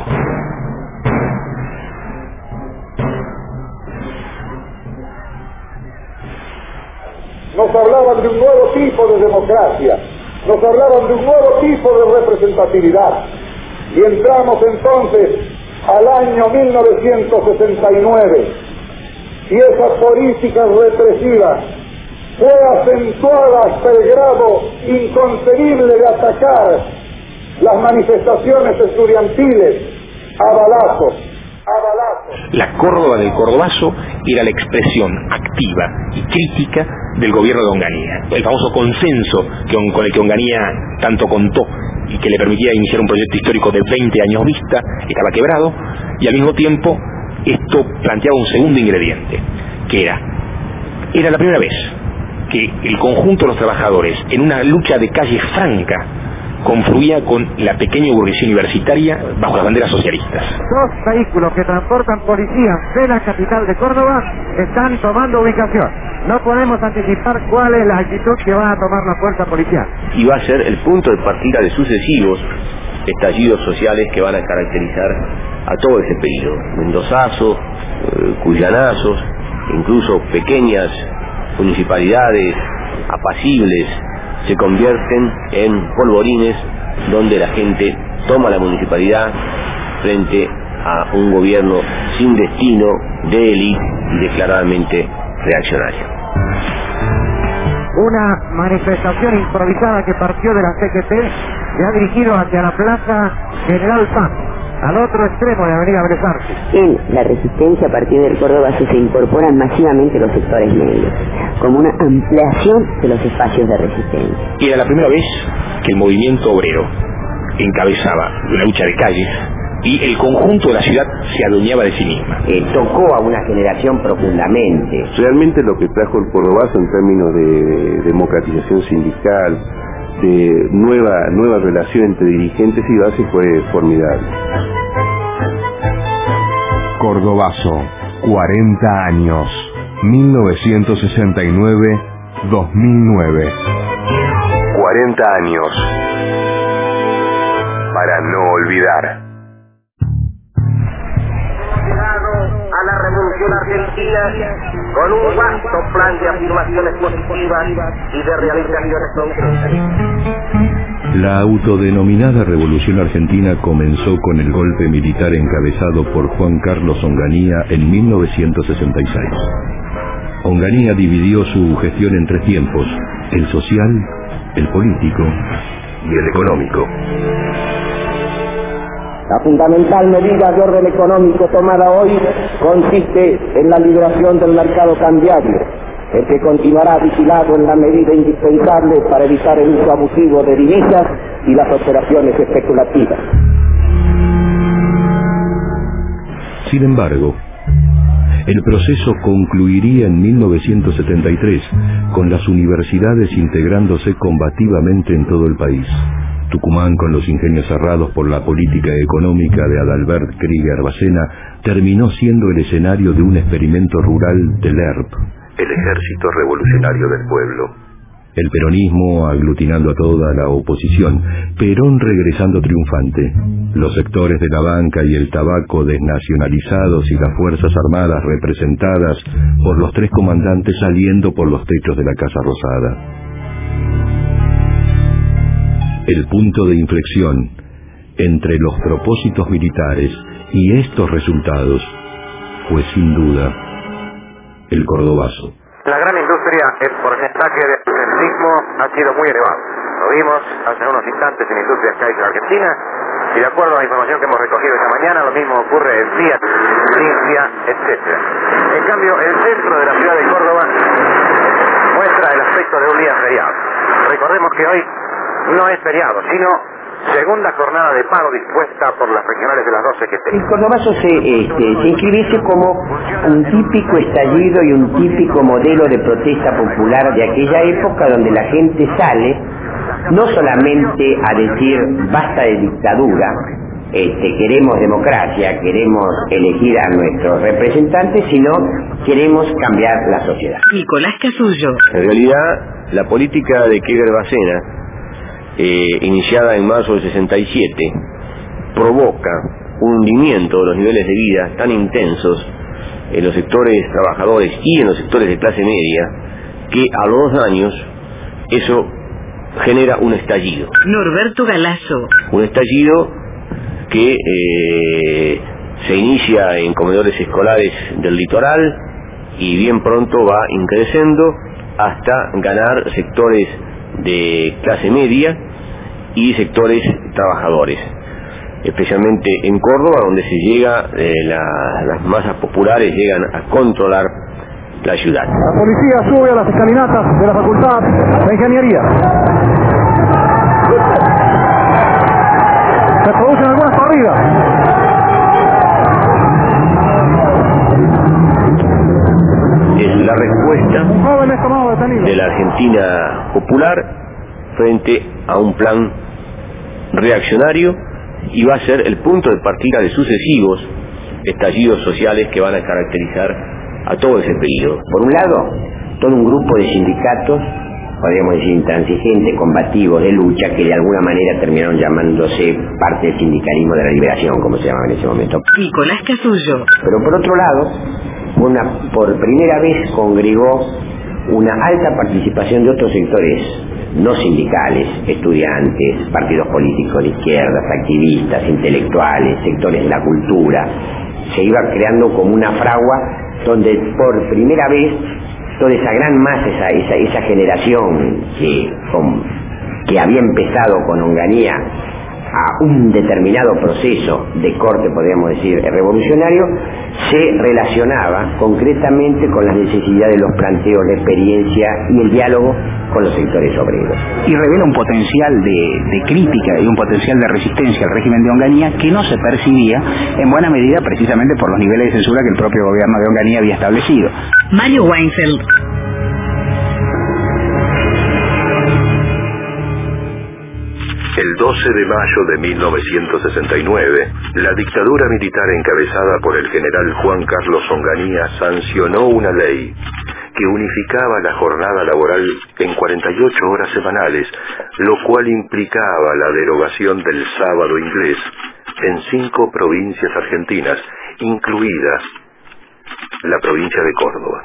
Nos hablaban de un nuevo tipo de democracia, nos hablaban de un nuevo tipo de representatividad. Y entramos entonces al año 1969, y esa política represiva fue acentuada hasta el grado inconcebible de atacar las manifestaciones estudiantiles a balazos. La Córdoba del Cordobazo era la expresión activa y crítica del gobierno de Onganía. El famoso consenso con el que Onganía tanto contó y que le permitía iniciar un proyecto histórico de 20 años vista, estaba quebrado, y al mismo tiempo esto planteaba un segundo ingrediente, que era la primera vez que el conjunto de los trabajadores, en una lucha de calle franca, confluía con la pequeña burguesía universitaria bajo las banderas socialistas. 2 vehículos que transportan policías de la capital de Córdoba están tomando ubicación. No podemos anticipar cuál es la actitud que va a tomar la fuerza policial. Y va a ser el punto de partida de sucesivos estallidos sociales que van a caracterizar a todo ese periodo. Mendozazos, cuyanazos, incluso pequeñas municipalidades apacibles se convierten en polvorines donde la gente toma la municipalidad frente a un gobierno sin destino, de élite y declaradamente reaccionario. Una manifestación improvisada que partió de la CGT se ha dirigido hacia la Plaza General Paz, al otro extremo de Avenida Belezarte. En la resistencia a partir del Cordobazo se incorporan masivamente los sectores medios, como una ampliación de los espacios de resistencia. Y era la primera vez que el movimiento obrero encabezaba una lucha de calles y el conjunto de la ciudad se adueñaba de sí misma. Tocó a una generación profundamente. Realmente lo que trajo el Cordobazo en términos de democratización sindical, de nueva relación entre dirigentes y bases fue formidable. Cordobazo, 40 años, 1969-2009. 40 años para no olvidar. A la revolución argentina con un vasto plan de afirmaciones positivas y de realizaciones concretas. La autodenominada Revolución Argentina comenzó con el golpe militar encabezado por Juan Carlos Onganía en 1966. Onganía dividió su gestión en 3 tiempos: el social, el político y el económico. La fundamental medida de orden económico tomada hoy consiste en la liberación del mercado cambiario, el que continuará vigilado en la medida indispensable para evitar el uso abusivo de divisas y las operaciones especulativas. Sin embargo, el proceso concluiría en 1973, con las universidades integrándose combativamente en todo el país. Tucumán, con los ingenios cerrados por la política económica de Adalbert Krieger Bacena, terminó siendo el escenario de un experimento rural del ERP, el Ejército Revolucionario del Pueblo. El peronismo aglutinando a toda la oposición, Perón regresando triunfante, los sectores de la banca y el tabaco desnacionalizados y las Fuerzas Armadas representadas por los 3 comandantes saliendo por los techos de la Casa Rosada. El punto de inflexión entre los propósitos militares y estos resultados fue sin duda el Cordobazo. La gran industria, el porcentaje de absentismo ha sido muy elevado. Lo vimos hace unos instantes en Industrias Kaiser Argentina, y de acuerdo a la información que hemos recogido esta mañana, lo mismo ocurre en Fiat, Olimpia, etc. En cambio, el centro de la ciudad de Córdoba muestra el aspecto de un día feriado. Recordemos que hoy no es feriado, sino Segunda jornada de paro dispuesta por las regionales de las 12 que El Cordobazo se inscribiese como un típico estallido y un típico modelo de protesta popular de aquella época, donde la gente sale no solamente a decir basta de dictadura, queremos democracia, queremos elegir a nuestros representantes, sino queremos cambiar la sociedad. Nicolás Casullo. En realidad, la política de Kegel Bacena, iniciada en marzo del 67, provoca un hundimiento de los niveles de vida tan intensos en los sectores trabajadores y en los sectores de clase media, que a los 2 años eso genera un estallido. Norberto Galazo. Un estallido que se inicia en comedores escolares del litoral y bien pronto va increciendo hasta ganar sectores de clase media y sectores trabajadores, especialmente en Córdoba, donde se llega, las masas populares llegan a controlar la ciudad. La policía sube a las escalinatas de la Facultad de Ingeniería. Se producen algunas corridas. Es la respuesta de la Argentina popular frente a un plan reaccionario, y va a ser el punto de partida de sucesivos estallidos sociales que van a caracterizar a todo ese periodo. Por un lado, todo un grupo de sindicatos, podríamos decir intransigentes, combativos, de lucha, que de alguna manera terminaron llamándose parte del sindicalismo de la liberación, como se llamaba en ese momento. Nicolás Casullo. Pero por otro lado, por primera vez congregó una alta participación de otros sectores no sindicales, estudiantes, partidos políticos de izquierdas, activistas, intelectuales, sectores de la cultura. Se iba creando como una fragua donde por primera vez toda esa gran masa, esa generación que había empezado con Onganía a un determinado proceso de corte, podríamos decir, revolucionario, se relacionaba concretamente con las necesidades de los planteos, la experiencia y el diálogo con los sectores obreros. Y revela un potencial de crítica y un potencial de resistencia al régimen de Onganía que no se percibía en buena medida precisamente por los niveles de censura que el propio gobierno de Onganía había establecido. Mario Weinfeld. El 12 de mayo de 1969, la dictadura militar encabezada por el general Juan Carlos Onganía sancionó una ley que unificaba la jornada laboral en 48 horas semanales, lo cual implicaba la derogación del sábado inglés en 5 provincias argentinas, incluida la provincia de Córdoba.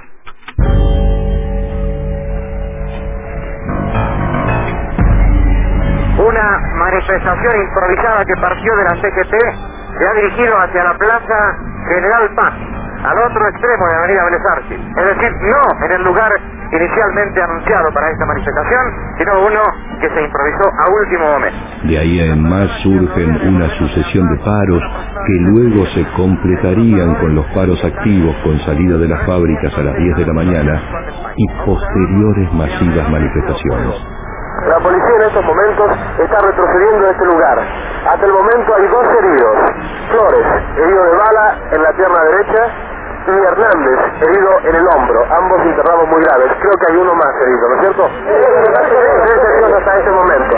Una manifestación improvisada que partió de la CGT se ha dirigido hacia la Plaza General Paz, al otro extremo de Avenida Vélez Arfield. Es decir, no en el lugar inicialmente anunciado para esta manifestación, sino uno que se improvisó a último momento. De ahí en más surgen una sucesión de paros que luego se completarían con los paros activos con salida de las fábricas a las 10 de la mañana y posteriores masivas manifestaciones. La policía en estos momentos está retrocediendo de este lugar. Hasta el momento hay 2 heridos. Flores, herido de bala en la pierna derecha, y Hernández, herido en el hombro. Ambos internados muy graves. Creo que hay uno más herido, ¿no es cierto? 3 heridos hasta este momento.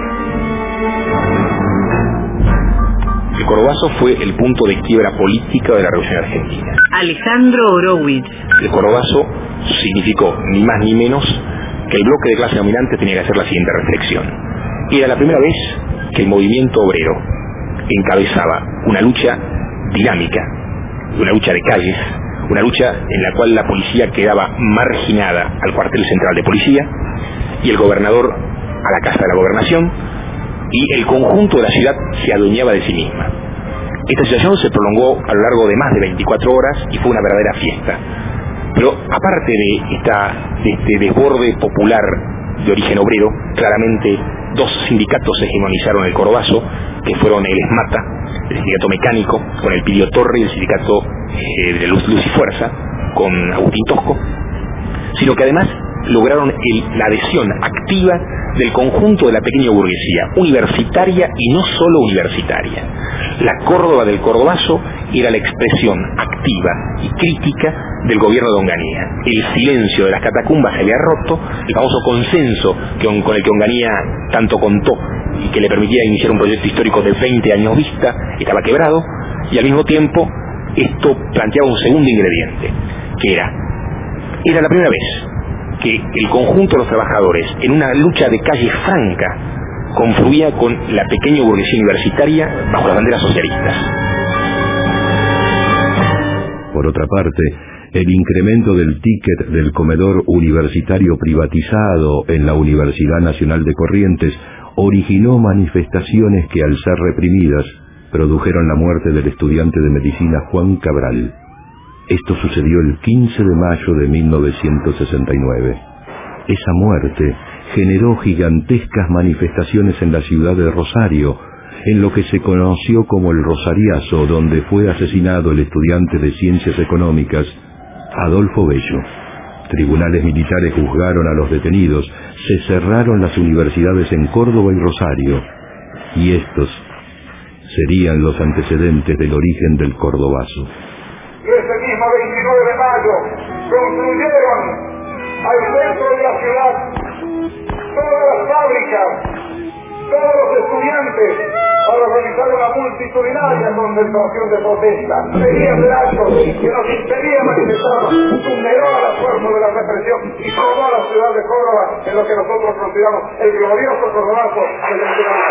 El Cordobazo fue el punto de quiebra política de la Revolución Argentina. Alejandro Horowitz. El Cordobazo significó ni más ni menos que el bloque de clase dominante tenía que hacer la siguiente reflexión. Era la primera vez que el movimiento obrero encabezaba una lucha dinámica, una lucha de calles, una lucha en la cual la policía quedaba marginada al cuartel central de policía y el gobernador a la casa de la gobernación, y el conjunto de la ciudad se adueñaba de sí misma. Esta situación se prolongó a lo largo de más de 24 horas y fue una verdadera fiesta. Pero aparte de este desborde popular de origen obrero, claramente 2 sindicatos hegemonizaron el Cordobazo, que fueron el ESMATA, el sindicato mecánico, con el Pidio Torre, y el sindicato de Luz y Fuerza, con Agustín Tosco, sino que además lograron la adhesión activa del conjunto de la pequeña burguesía, universitaria y no solo universitaria. La Córdoba del Cordobazo era la expresión activa y crítica del gobierno de Onganía. El silencio de las catacumbas se había roto, el famoso consenso con el que Onganía tanto contó y que le permitía iniciar un proyecto histórico de 20 años vista, estaba quebrado, y al mismo tiempo esto planteaba un segundo ingrediente, que era la primera vez que el conjunto de los trabajadores, en una lucha de calle franca, confluía con la pequeña burguesía universitaria bajo las banderas socialistas. Por otra parte, el incremento del ticket del comedor universitario privatizado en la Universidad Nacional de Corrientes originó manifestaciones que, al ser reprimidas, produjeron la muerte del estudiante de medicina Juan Cabral. Esto sucedió el 15 de mayo de 1969. Esa muerte generó gigantescas manifestaciones en la ciudad de Rosario, en lo que se conoció como el Rosariazo, donde fue asesinado el estudiante de Ciencias Económicas, Adolfo Bello. Tribunales militares juzgaron a los detenidos, se cerraron las universidades en Córdoba y Rosario, y estos serían los antecedentes del origen del Cordobazo. Y ese mismo 29 de mayo concluyeron al centro de la ciudad todas las fábricas, todos los estudiantes, para realizar una multitudinaria concentración de protesta. Seguían de actos que nos impedía manifestar, vulneró a la fuerza de la represión y tomó a la ciudad de Córdoba en lo que nosotros consideramos el glorioso Cordobazo del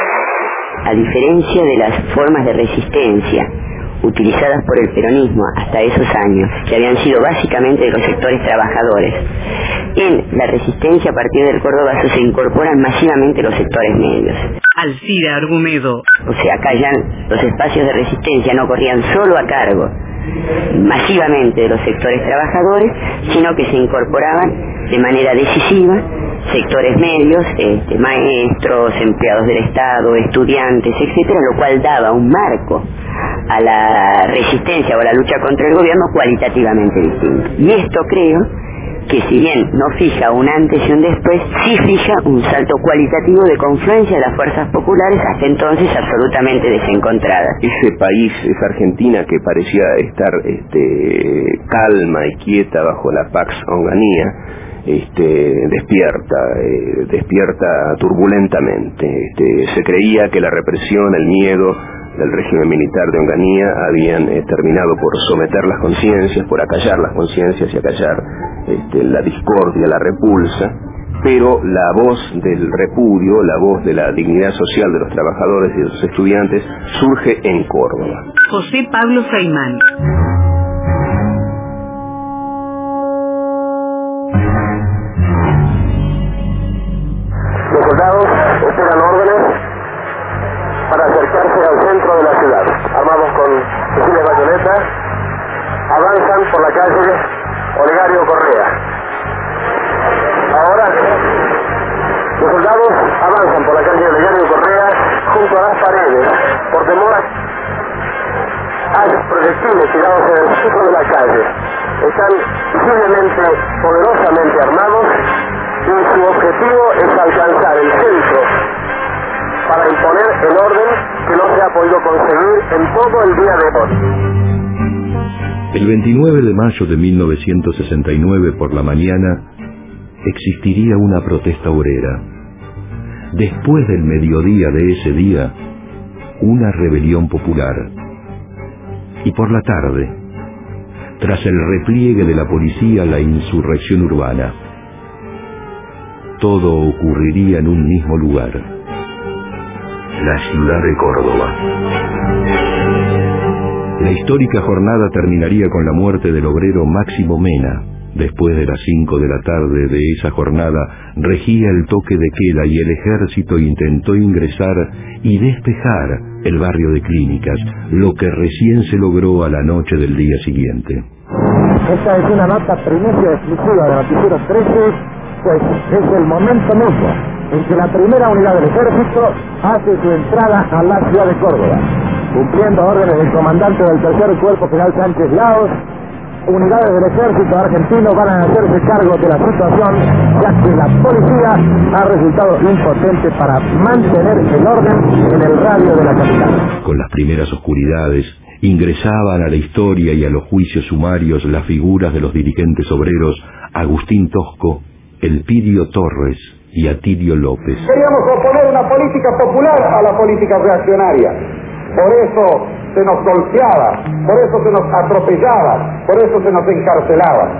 A diferencia de las formas de resistencia utilizadas por el peronismo hasta esos años, que habían sido básicamente de los sectores trabajadores, en la resistencia a partir del Cordobazo se incorporan masivamente los sectores medios. Alcira Argumedo. O sea, acá ya los espacios de resistencia no corrían solo a cargo masivamente de los sectores trabajadores, sino que se incorporaban de manera decisiva sectores medios, maestros, empleados del Estado, estudiantes, etcétera, lo cual daba un marco a la resistencia o a la lucha contra el gobierno cualitativamente distinto. Y esto creo que, si bien no fija un antes y un después, sí fija un salto cualitativo de confluencia de las fuerzas populares hasta entonces absolutamente desencontradas. Ese país, esa Argentina que parecía estar calma y quieta bajo la Pax Onganía, despierta turbulentamente. Se creía que la represión, el miedo del régimen militar de Onganía habían terminado por someter las conciencias, por acallar las conciencias y acallar la discordia, la repulsa, pero la voz del repudio, la voz de la dignidad social de los trabajadores y de los estudiantes surge en Córdoba. José Pablo Feynman. Los soldados esperan órdenes para acercarse al centro de la ciudad. Armados con fusiles bayoneta, avanzan por la calle Olegario Correa. Ahora, los soldados avanzan por la calle Olegario Correa junto a las paredes, por temor a proyectiles tirados en el centro de la calle. Están visiblemente, poderosamente armados, y su objetivo es alcanzar el centro para imponer el orden que no se ha podido conseguir en todo el día de hoy. El 29 de mayo de 1969 por la mañana existiría una protesta obrera. Después del mediodía de ese día, una rebelión popular. Y por la tarde, tras el repliegue de la policía, la insurrección urbana. Todo ocurriría en un mismo lugar, la ciudad de Córdoba. La histórica jornada terminaría con la muerte del obrero Máximo Mena. Después de las 5 de la tarde de esa jornada, regía el toque de queda y el ejército intentó ingresar y despejar el barrio de Clínicas, lo que recién se logró a la noche del día siguiente. Esta es una nota primicia exclusiva de Noticiero 13, pues es el momento mismo en que la primera unidad del ejército hace su entrada a la ciudad de Córdoba, cumpliendo órdenes del comandante del tercer cuerpo general Sánchez Laos, unidades del ejército argentino van a hacerse cargo de la situación, ya que la policía ha resultado impotente para mantener el orden en el radio de la capital. Con las primeras oscuridades, ingresaban a la historia y a los juicios sumarios las figuras de los dirigentes obreros Agustín Tosco, Elpidio Torres y Atilio López. Queríamos oponer una política popular a la política reaccionaria. Por eso se nos golpeaba, por eso se nos atropellaba, por eso se nos encarcelaba.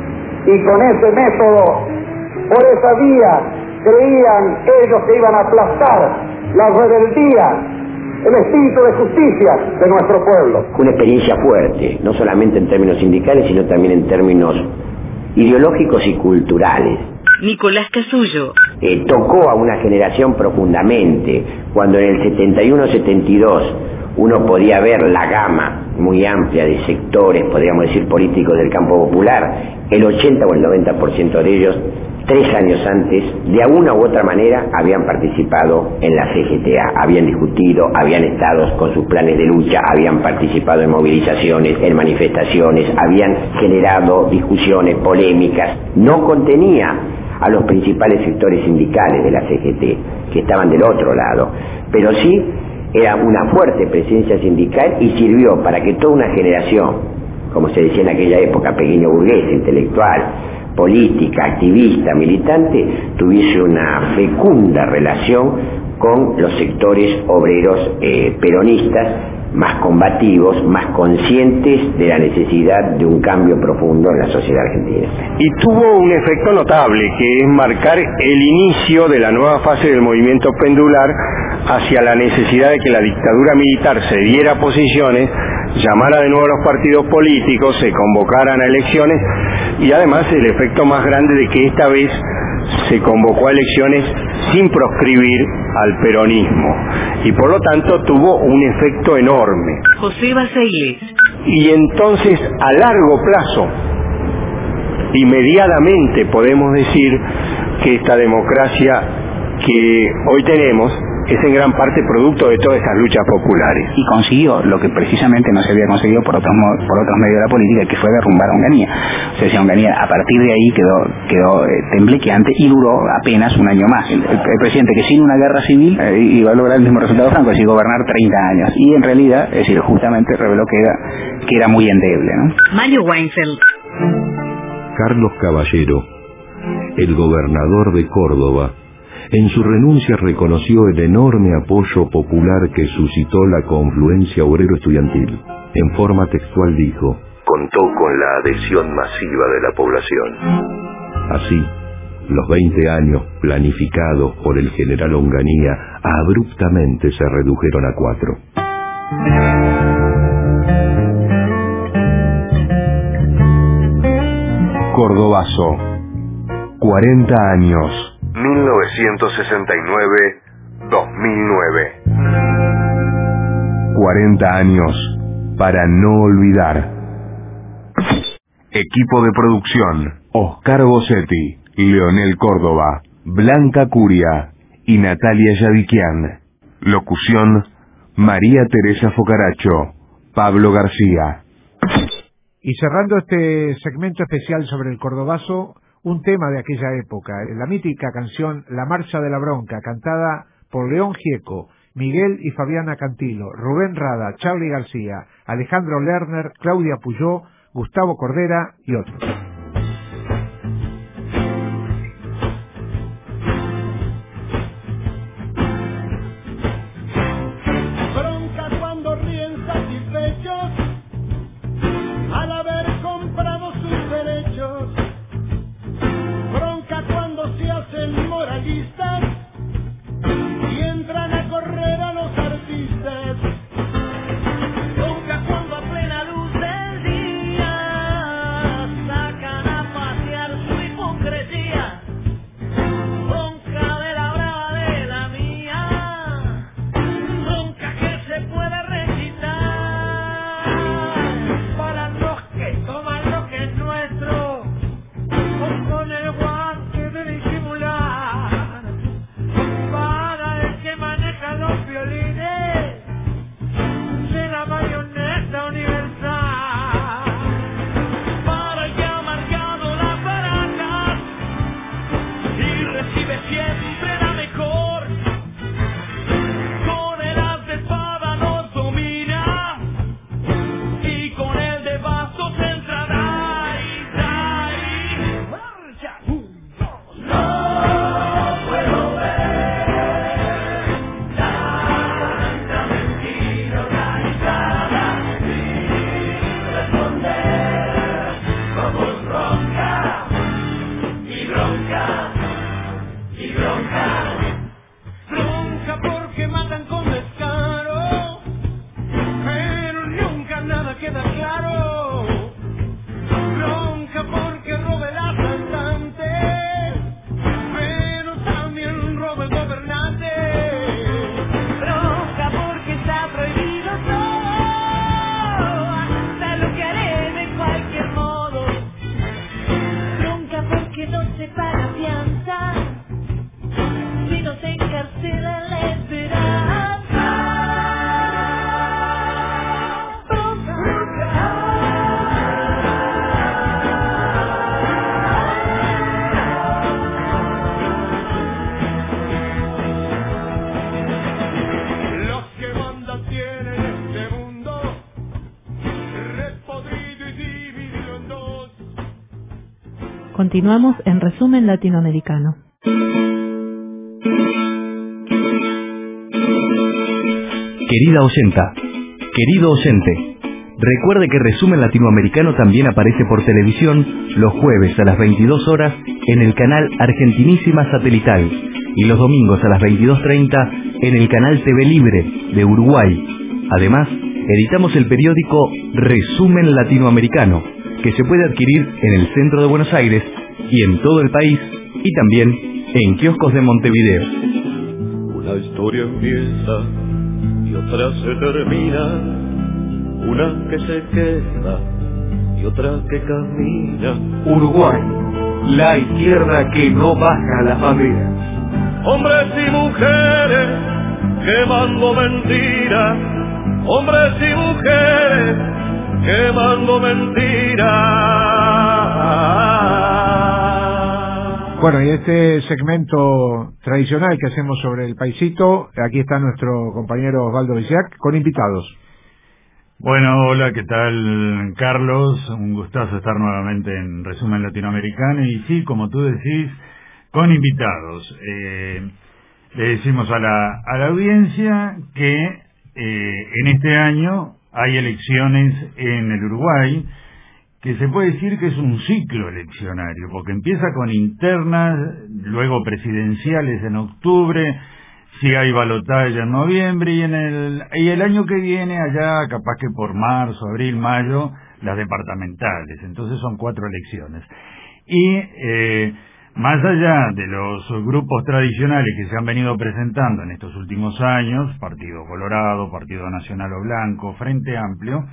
Y con ese método, por esa vía, creían ellos que iban a aplastar la rebeldía, el espíritu de justicia de nuestro pueblo. Fue una experiencia fuerte, no solamente en términos sindicales, sino también en términos ideológicos y culturales. Nicolás Casullo. Tocó a una generación profundamente. Cuando en el 71-72 uno podía ver la gama muy amplia de sectores, podríamos decir, políticos del campo popular, el 80 o el 90% de ellos, 3 años antes, de alguna u otra manera, habían participado en la CGTA, habían discutido, habían estado con sus planes de lucha, habían participado en movilizaciones, en manifestaciones, habían generado discusiones, polémicas. No contenía a los principales sectores sindicales de la CGT, que estaban del otro lado, pero sí era una fuerte presencia sindical y sirvió para que toda una generación, como se decía en aquella época, pequeño burgués, intelectual, política, activista, militante, tuviese una fecunda relación con los sectores obreros peronistas, más combativos, más conscientes de la necesidad de un cambio profundo en la sociedad argentina. Y tuvo un efecto notable, que es marcar el inicio de la nueva fase del movimiento pendular hacia la necesidad de que la dictadura militar cediera posiciones, llamara de nuevo a los partidos políticos, se convocaran a elecciones, y además el efecto más grande de que esta vez se convocó a elecciones sin proscribir al peronismo, y por lo tanto tuvo un efecto enorme. José Baseiles. Y entonces, a largo plazo, inmediatamente podemos decir que esta democracia que hoy tenemos es en gran parte producto de todas estas luchas populares. Y consiguió lo que precisamente no se había conseguido por otros medios de la política, que fue derrumbar a Onganía. O sea, Onganía a partir de ahí quedó temblequeante y duró apenas un año más. El presidente que sin una guerra civil iba a lograr el mismo resultado Franco, es decir, gobernar 30 años. Y en realidad, es decir, justamente reveló que era muy endeble, ¿no? Mario Weinfeld. Carlos Caballero, el gobernador de Córdoba, en su renuncia reconoció el enorme apoyo popular que suscitó la confluencia obrero-estudiantil. En forma textual dijo: contó con la adhesión masiva de la población. Así, los 20 años planificados por el general Onganía abruptamente se redujeron a 4. Cordobazo, 40 años. 1969-2009. 40 años para no olvidar. Equipo de producción: Oscar Bossetti, Leonel Córdoba, Blanca Curia y Natalia Yadiquian. Locución: María Teresa Focaracho, Pablo García. Y cerrando este segmento especial sobre el Cordobazo, un tema de aquella época, la mítica canción La Marcha de la Bronca, cantada por León Gieco, Miguel y Fabiana Cantilo, Rubén Rada, Charly García, Alejandro Lerner, Claudia Puyó, Gustavo Cordera y otros. Bronca cuando ríen satisfechos al haber comprado sus derechos. Bronca cuando se hacen moralistas y entran a correr a los artistas. Bronca cuando a plena luz del día sacan se paga fianza, si no se encarcela la esperanza. Los que mandan tienen este mundo repodrido y dividido en dos. Continuamos en Resumen Latinoamericano. Querida oyenta, querido oyente, recuerde que Resumen Latinoamericano también aparece por televisión los jueves a las 22 horas en el canal Argentinísima Satelital y los domingos a las 22:30 en el canal TV Libre de Uruguay. Además, editamos el periódico Resumen Latinoamericano, que se puede adquirir en el centro de Buenos Aires y en todo el país, y también en kioscos de Montevideo. Una historia empieza y otra se termina, una que se queda y otra que camina. Uruguay, la izquierda que no baja las banderas. Hombres y mujeres quemando mentiras, hombres y mujeres quemando mentiras. Bueno, y este segmento tradicional que hacemos sobre el paisito, aquí está nuestro compañero Osvaldo Villac con invitados. Bueno, hola, ¿qué tal, Carlos? Un gustazo estar nuevamente en Resumen Latinoamericano y sí, como tú decís, con invitados. Le decimos a la audiencia que en este año hay elecciones en el Uruguay, que se puede decir que es un ciclo eleccionario, porque empieza con internas, luego presidenciales en octubre, si hay balotaje en noviembre, y el año que viene, allá capaz que por marzo, abril, mayo, las departamentales. Entonces son 4 elecciones. Y más allá de los grupos tradicionales que se han venido presentando en estos últimos años, Partido Colorado, Partido Nacional o Blanco, Frente Amplio,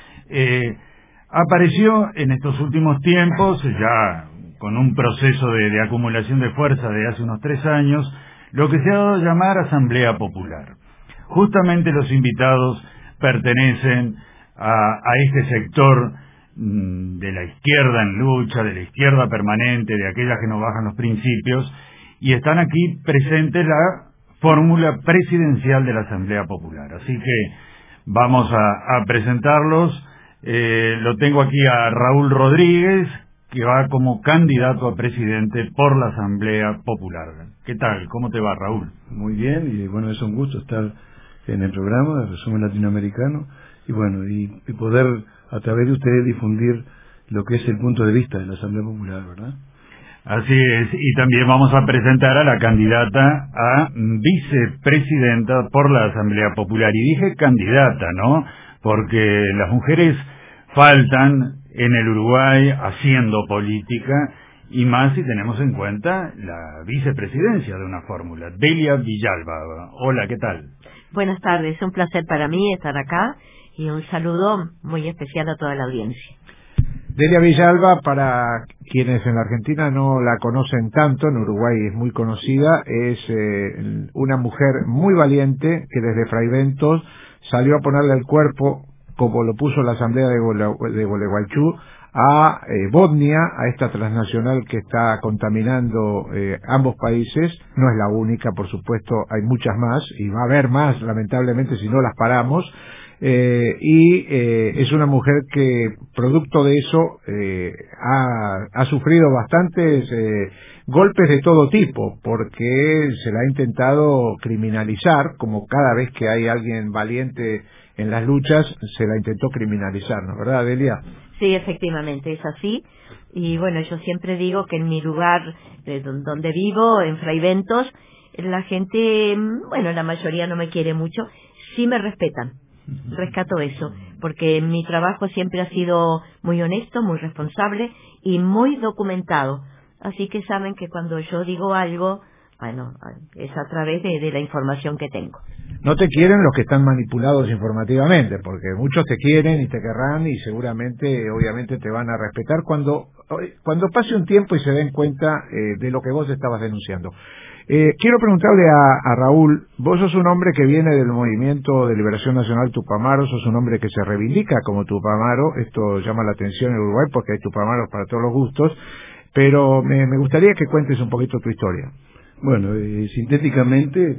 apareció en estos últimos tiempos, ya con un proceso de acumulación de fuerza de hace unos 3 años, lo que se ha dado a llamar Asamblea Popular. Justamente los invitados pertenecen a este sector de la izquierda en lucha, de la izquierda permanente, de aquellas que no bajan los principios, y están aquí presentes la fórmula presidencial de la Asamblea Popular. Así que vamos a presentarlos. Lo tengo aquí a Raúl Rodríguez, que va como candidato a presidente por la Asamblea Popular. ¿Qué tal? ¿Cómo te va, Raúl? Muy bien, y bueno, es un gusto estar en el programa de Resumen Latinoamericano, y bueno, y poder a través de ustedes difundir lo que es el punto de vista de la Asamblea Popular, ¿verdad? Así es, y también vamos a presentar a la candidata a vicepresidenta por la Asamblea Popular. Y dije candidata, ¿no? Porque las mujeres faltan en el Uruguay haciendo política, y más si tenemos en cuenta la vicepresidencia de una fórmula. Delia Villalba. Hola, ¿qué tal? Buenas tardes, un placer para mí estar acá y un saludo muy especial a toda la audiencia. Delia Villalba, para quienes en la Argentina no la conocen tanto, en Uruguay es muy conocida, es una mujer muy valiente que desde Fraiventos salió a ponerle el cuerpo, como lo puso la Asamblea de Gualeguaychú, a Botnia, a esta transnacional que está contaminando ambos países. No es la única, por supuesto, hay muchas más, y va a haber más, lamentablemente, si no las paramos. Es una mujer que, producto de eso, ha sufrido bastantes golpes de todo tipo, porque se la ha intentado criminalizar, como cada vez que hay alguien valiente en las luchas, se la intentó criminalizar, ¿no es verdad, Delia? Sí, efectivamente, es así. Y bueno, yo siempre digo que en mi lugar, donde vivo, en Fraiventos, la gente, bueno, la mayoría no me quiere mucho, sí me respetan. Rescato eso, porque mi trabajo siempre ha sido muy honesto, muy responsable y muy documentado. Así que saben que cuando yo digo algo, bueno, es a través de la información que tengo. No te quieren los que están manipulados informativamente, porque muchos te quieren y te querrán y seguramente, obviamente, te van a respetar cuando cuando pase un tiempo y se den cuenta de lo que vos estabas denunciando. Quiero preguntarle a Raúl, vos sos un hombre que viene del Movimiento de Liberación Nacional Tupamaro, sos un hombre que se reivindica como Tupamaro, esto llama la atención en Uruguay porque hay Tupamaros para todos los gustos, pero me gustaría que cuentes un poquito tu historia. Bueno, sintéticamente,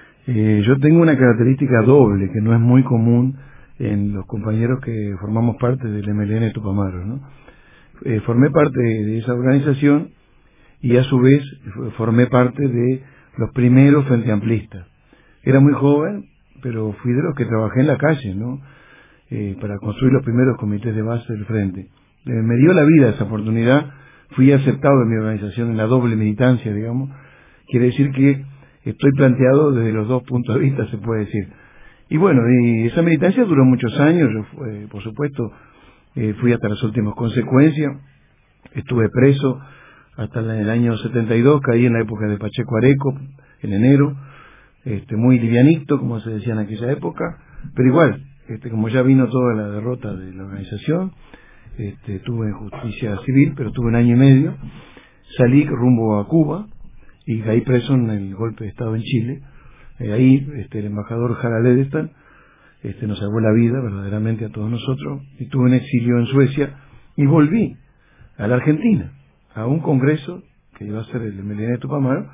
yo tengo una característica doble que no es muy común en los compañeros que formamos parte del MLN Tupamaro, ¿no? Formé parte de esa organización y a su vez formé parte de los primeros frente amplistas. Era muy joven, pero fui de los que trabajé en la calle, ¿no? Para construir los primeros comités de base del frente. Me dio la vida esa oportunidad, fui aceptado en mi organización en la doble militancia, digamos. Quiere decir que estoy planteado desde los dos puntos de vista, se puede decir. Y bueno, y esa militancia duró muchos años, yo por supuesto fui hasta las últimas consecuencias, estuve preso hasta el año 72, caí en la época de Pacheco Areco, en enero, muy livianito, como se decía en aquella época, pero igual, como ya vino toda la derrota de la organización, estuve en justicia civil, pero tuve 1 año y medio, salí rumbo a Cuba y caí preso en el golpe de Estado en Chile. Ahí el embajador Harald Edelstam nos salvó la vida verdaderamente a todos nosotros, y tuve un exilio en Suecia y volví a la Argentina a un congreso que iba a ser el MLN Tupamaro,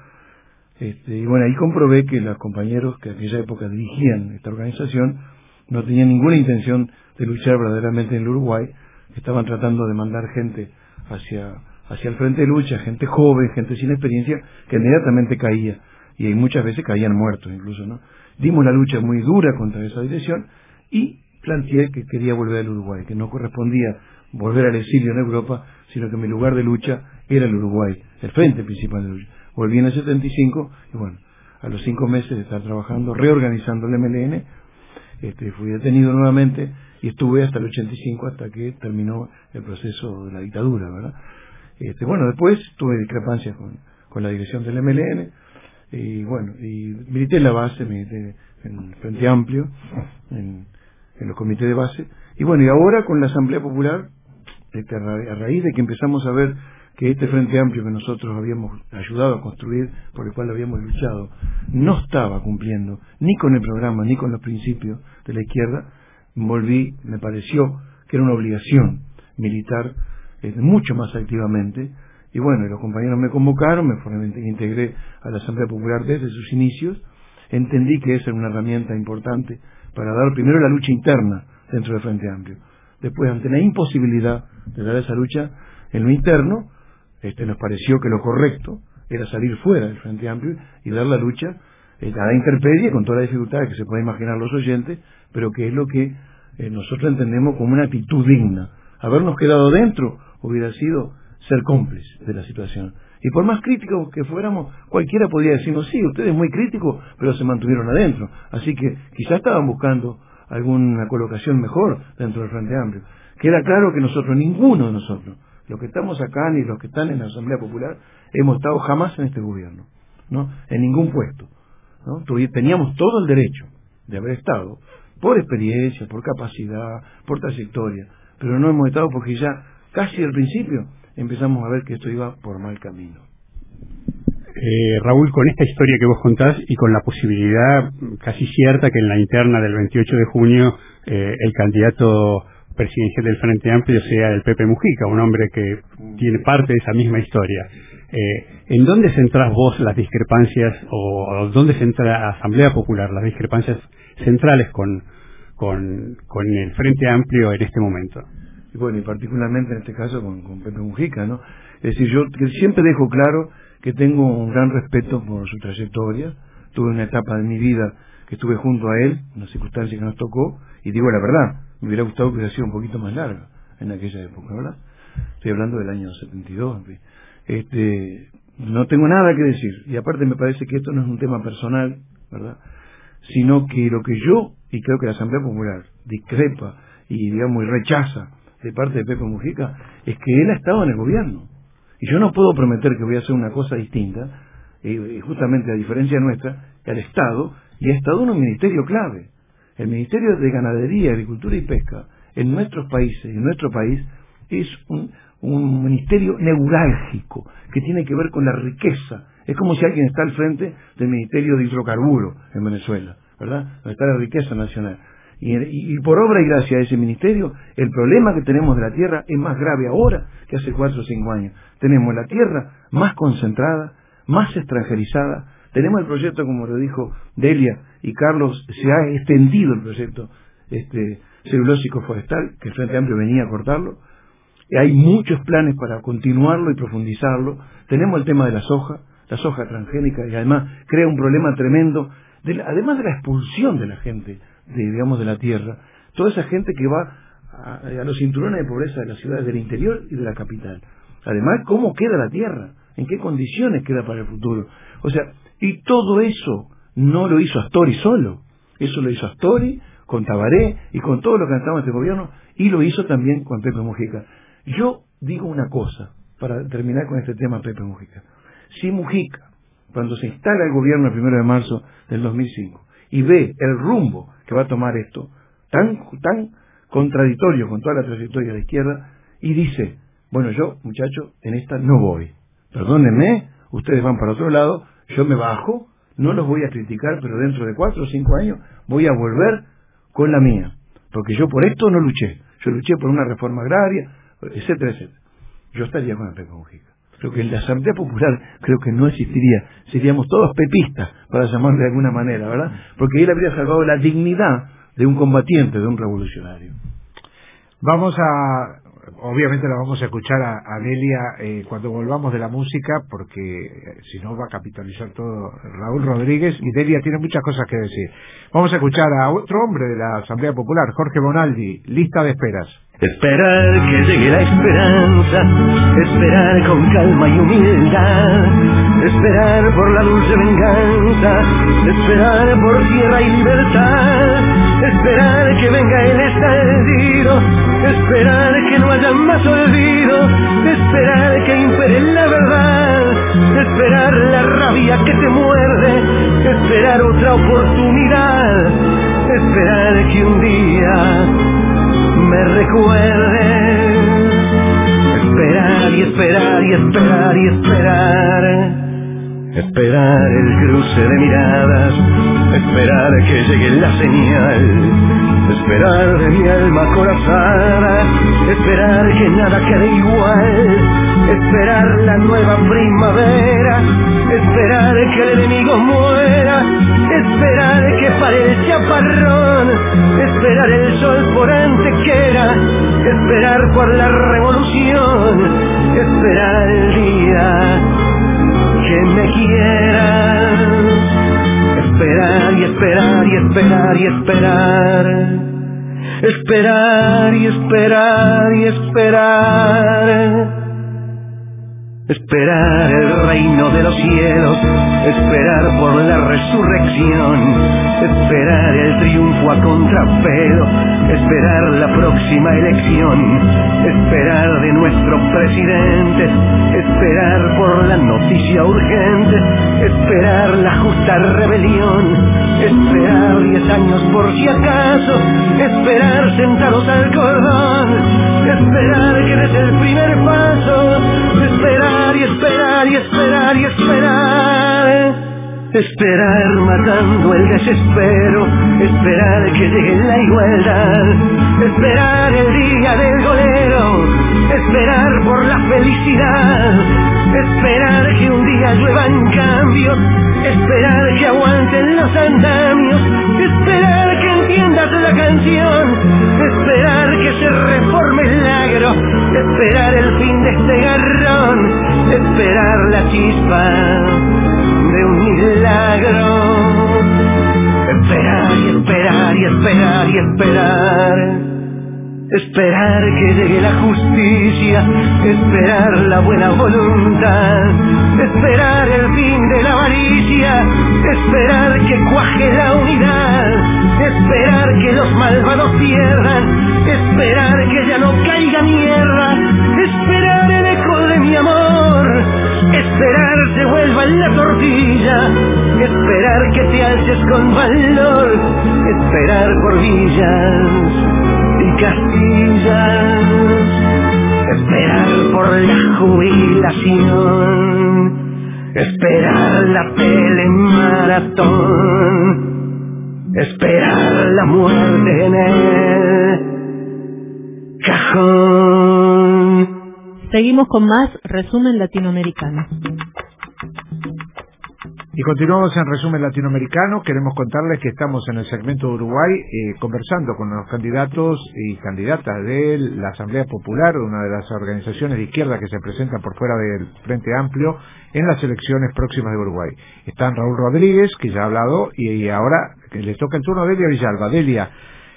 y bueno, ahí comprobé que los compañeros que en aquella época dirigían esta organización no tenían ninguna intención de luchar verdaderamente en el Uruguay, estaban tratando de mandar gente hacia el frente de lucha, gente joven, gente sin experiencia, que inmediatamente caía, y muchas veces caían muertos incluso, ¿no? Dimos la lucha muy dura contra esa dirección y planteé que quería volver al Uruguay, que no correspondía volver al exilio en Europa, sino que mi lugar de lucha era el Uruguay, el frente principal de lucha. Volví en el 75 y bueno, a los 5 meses de estar trabajando, reorganizando el MLN, fui detenido nuevamente y estuve hasta el 85, hasta que terminó el proceso de la dictadura, ¿verdad? Bueno, después tuve discrepancias con la dirección del MLN, y bueno, y milité en la base, milité en el Frente Amplio, en los comités de base, y bueno, y ahora con la Asamblea Popular, a raíz de que empezamos a ver que este Frente Amplio que nosotros habíamos ayudado a construir, por el cual habíamos luchado, no estaba cumpliendo ni con el programa ni con los principios de la izquierda, me pareció que era una obligación militar mucho más activamente, y bueno, los compañeros me convocaron, me integré a la Asamblea Popular desde sus inicios, entendí que esa era una herramienta importante para dar primero la lucha interna dentro del Frente Amplio. Después, ante la imposibilidad de dar esa lucha en lo interno, nos pareció que lo correcto era salir fuera del Frente Amplio y dar la lucha a la intemperie, con todas las dificultades que se pueden imaginar los oyentes, pero que es lo que nosotros entendemos como una actitud digna. Habernos quedado dentro hubiera sido ser cómplice de la situación. Y por más críticos que fuéramos, cualquiera podría decirnos, sí, ustedes muy críticos, pero se mantuvieron adentro. Así que quizás estaban buscando alguna colocación mejor dentro del Frente Amplio. Queda claro que nosotros, ninguno de nosotros, los que estamos acá ni los que están en la Asamblea Popular, hemos estado jamás en este gobierno, ¿no? En ningún puesto, ¿no? Teníamos todo el derecho de haber estado, por experiencia, por capacidad, por trayectoria, pero no hemos estado porque ya casi al principio empezamos a ver que esto iba por mal camino. Raúl, con esta historia que vos contás y con la posibilidad casi cierta que en la interna del 28 de junio el candidato presidencial del Frente Amplio sea el Pepe Mujica, un hombre que tiene parte de esa misma historia. ¿En dónde centrás vos las discrepancias o dónde centra la Asamblea Popular las discrepancias centrales con el Frente Amplio en este momento? Y bueno, y particularmente en este caso con Pepe Mujica, ¿no? Es decir, yo que siempre dejo claro que tengo un gran respeto por su trayectoria. Tuve una etapa de mi vida que estuve junto a él, una circunstancia que nos tocó, y digo la verdad, me hubiera gustado que hubiera sido un poquito más larga en aquella época, ¿verdad? Estoy hablando del año 72, en fin. No tengo nada que decir, y aparte me parece que esto no es un tema personal, ¿verdad? Sino que lo que yo, y creo que la Asamblea Popular, discrepa y digamos y rechaza de parte de Pepe Mujica, es que él ha estado en el gobierno. Y yo no puedo prometer que voy a hacer una cosa distinta, justamente a diferencia nuestra, que al Estado, y ha estado en un ministerio clave. El Ministerio de Ganadería, Agricultura y Pesca, en nuestros países, en nuestro país, es un ministerio neurálgico que tiene que ver con la riqueza. Es como si alguien está al frente del Ministerio de Hidrocarburos en Venezuela, ¿verdad? Donde está la riqueza nacional. Y por obra y gracia de ese ministerio, el problema que tenemos de la tierra es más grave ahora que hace 4 o 5 años. Tenemos la tierra más concentrada, más extranjerizada. Tenemos el proyecto, como lo dijo Delia y Carlos, se ha extendido el proyecto celulósico forestal, que el Frente Amplio venía a cortarlo. Hay muchos planes para continuarlo y profundizarlo. Tenemos el tema de la soja transgénica, y además crea un problema tremendo, además de la expulsión de la gente, de la tierra. Toda esa gente que va a los cinturones de pobreza de las ciudades del interior y de la capital. Además, ¿cómo queda la tierra? ¿En qué condiciones queda para el futuro? O sea, y todo eso no lo hizo Astori solo. Eso lo hizo Astori con Tabaré y con todo lo que estaba en este gobierno, y lo hizo también con Pepe Mujica. Yo digo una cosa, para terminar con este tema Pepe Mujica. Si Mujica, cuando se instala el gobierno el 1 de marzo del 2005, y ve el rumbo que va a tomar esto, tan contradictorio con toda la trayectoria de la izquierda, y dice, bueno, yo, muchachos, en esta no voy. Perdónenme, ustedes van para otro lado, yo me bajo, no los voy a criticar, pero dentro de 4 o 5 años voy a volver con la mía. Porque yo por esto no luché. Yo luché por una reforma agraria, etcétera, etcétera. Yo estaría con el Pepe Mujica. Creo que en la Asamblea Popular creo que no existiría. Seríamos todos pepistas, para llamarle de alguna manera, ¿verdad? Porque él habría salvado la dignidad de un combatiente, de un revolucionario. Obviamente la vamos a escuchar a Delia cuando volvamos de la música, porque si no va a capitalizar todo Raúl Rodríguez, y Delia tiene muchas cosas que decir. Vamos a escuchar a otro hombre de la Asamblea Popular, Jorge Bonaldi, Lista de Esperas. Esperar que llegue la esperanza, esperar con calma y humildad, esperar por la dulce venganza, esperar por tierra y libertad, esperar que venga el estallido, esperar que no haya más olvido, esperar que impere la verdad, esperar la rabia que te muerde, esperar otra oportunidad, esperar que un día me recuerde, esperar y esperar y esperar y esperar, esperar el cruce de miradas, esperar que llegue la señal, esperar de mi alma corazada, esperar que nada quede igual, esperar la nueva primavera, esperar que el enemigo muera, esperar que pare el chaparrón, esperar el sol por Antequera, esperar por la revolución, esperar el día que me quieran, esperar y esperar y esperar y esperar, esperar y esperar y esperar. Esperar el reino de los cielos, esperar por la resurrección, esperar el triunfo a contrapelo, esperar la próxima elección, esperar de nuestro presidente, esperar por la noticia urgente, esperar la justa rebelión, esperar 10 años por si acaso, esperar sentados al cordón, esperar que desde el primer paso, esperar y esperar y esperar y esperar, esperar matando el desespero, esperar que llegue la igualdad, esperar el día del golero, esperar por la felicidad, esperar que un día lluevan cambios, esperar que aguanten los andamios, esperar que entiendas la canción, esperar que se reforme el agro, esperar el fin de este garrón, esperar la chispa de un milagro, esperar y esperar y esperar y esperar, esperar que llegue la justicia, esperar la buena voluntad, esperar el fin de la avaricia, esperar que cuaje la unidad, esperar que los malvados pierdan, esperar que ya no caiga mierda, esperar el eco de mi amor, esperar se vuelva la tortilla, esperar que te alces con valor, esperar por villas y Castillas, esperar por la jubilación, esperar la telemaratón, esperar la muerte en el cajón. Seguimos con más Resumen Latinoamericano. Y continuamos en Resumen Latinoamericano. Queremos contarles que estamos en el segmento de Uruguay conversando con los candidatos y candidatas de la Asamblea Popular, una de las organizaciones de izquierda que se presentan por fuera del Frente Amplio en las elecciones próximas de Uruguay. Están Raúl Rodríguez, que ya ha hablado, y ahora le toca el turno a Delia Villalba. Delia,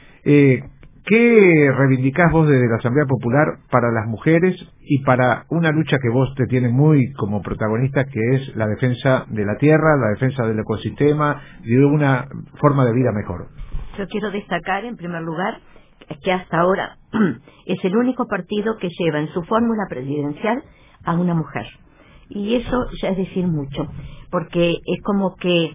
¿qué reivindicás vos desde la Asamblea Popular para las mujeres y para una lucha que vos te tiene muy como protagonista, que es la defensa de la tierra, la defensa del ecosistema y de una forma de vida mejor? Yo quiero destacar, en primer lugar, que hasta ahora es el único partido que lleva en su fórmula presidencial a una mujer. Y eso ya es decir mucho, porque es como que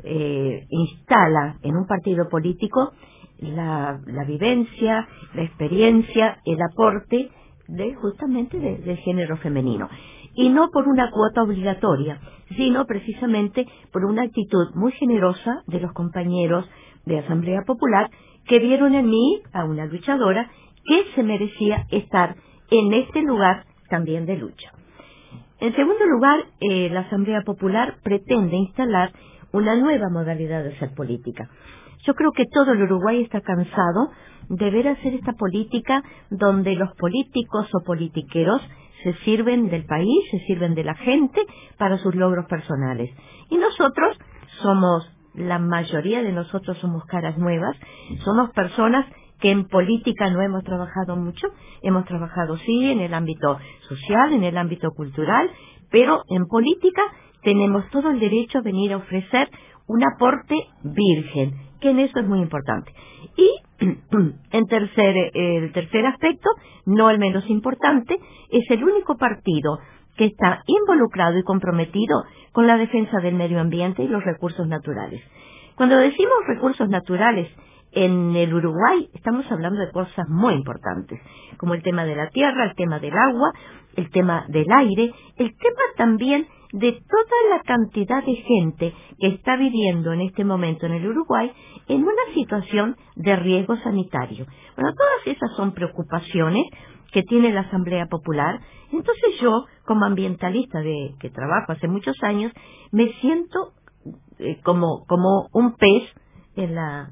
instala en un partido político la vivencia, la experiencia, el aporte justamente del género femenino. Y no por una cuota obligatoria, sino precisamente por una actitud muy generosa de los compañeros de Asamblea Popular que vieron en mí a una luchadora que se merecía estar en este lugar también de lucha. En segundo lugar, la Asamblea Popular pretende instalar una nueva modalidad de hacer política. Yo creo que todo el Uruguay está cansado de ver hacer esta política donde los políticos o politiqueros se sirven del país, se sirven de la gente para sus logros personales. Y nosotros la mayoría de nosotros somos caras nuevas, somos personas que en política no hemos trabajado mucho, hemos trabajado sí en el ámbito social, en el ámbito cultural, pero en política tenemos todo el derecho a venir a ofrecer un aporte virgen, que en eso es muy importante. Y el tercer aspecto, no el menos importante, es el único partido que está involucrado y comprometido con la defensa del medio ambiente y los recursos naturales. Cuando decimos recursos naturales en el Uruguay, estamos hablando de cosas muy importantes, como el tema de la tierra, el tema del agua, el tema del aire, el tema también de toda la cantidad de gente que está viviendo en este momento en el Uruguay en una situación de riesgo sanitario. Bueno, todas esas son preocupaciones que tiene la Asamblea Popular. Entonces yo, como ambientalista que trabajo hace muchos años, me siento como un pez en la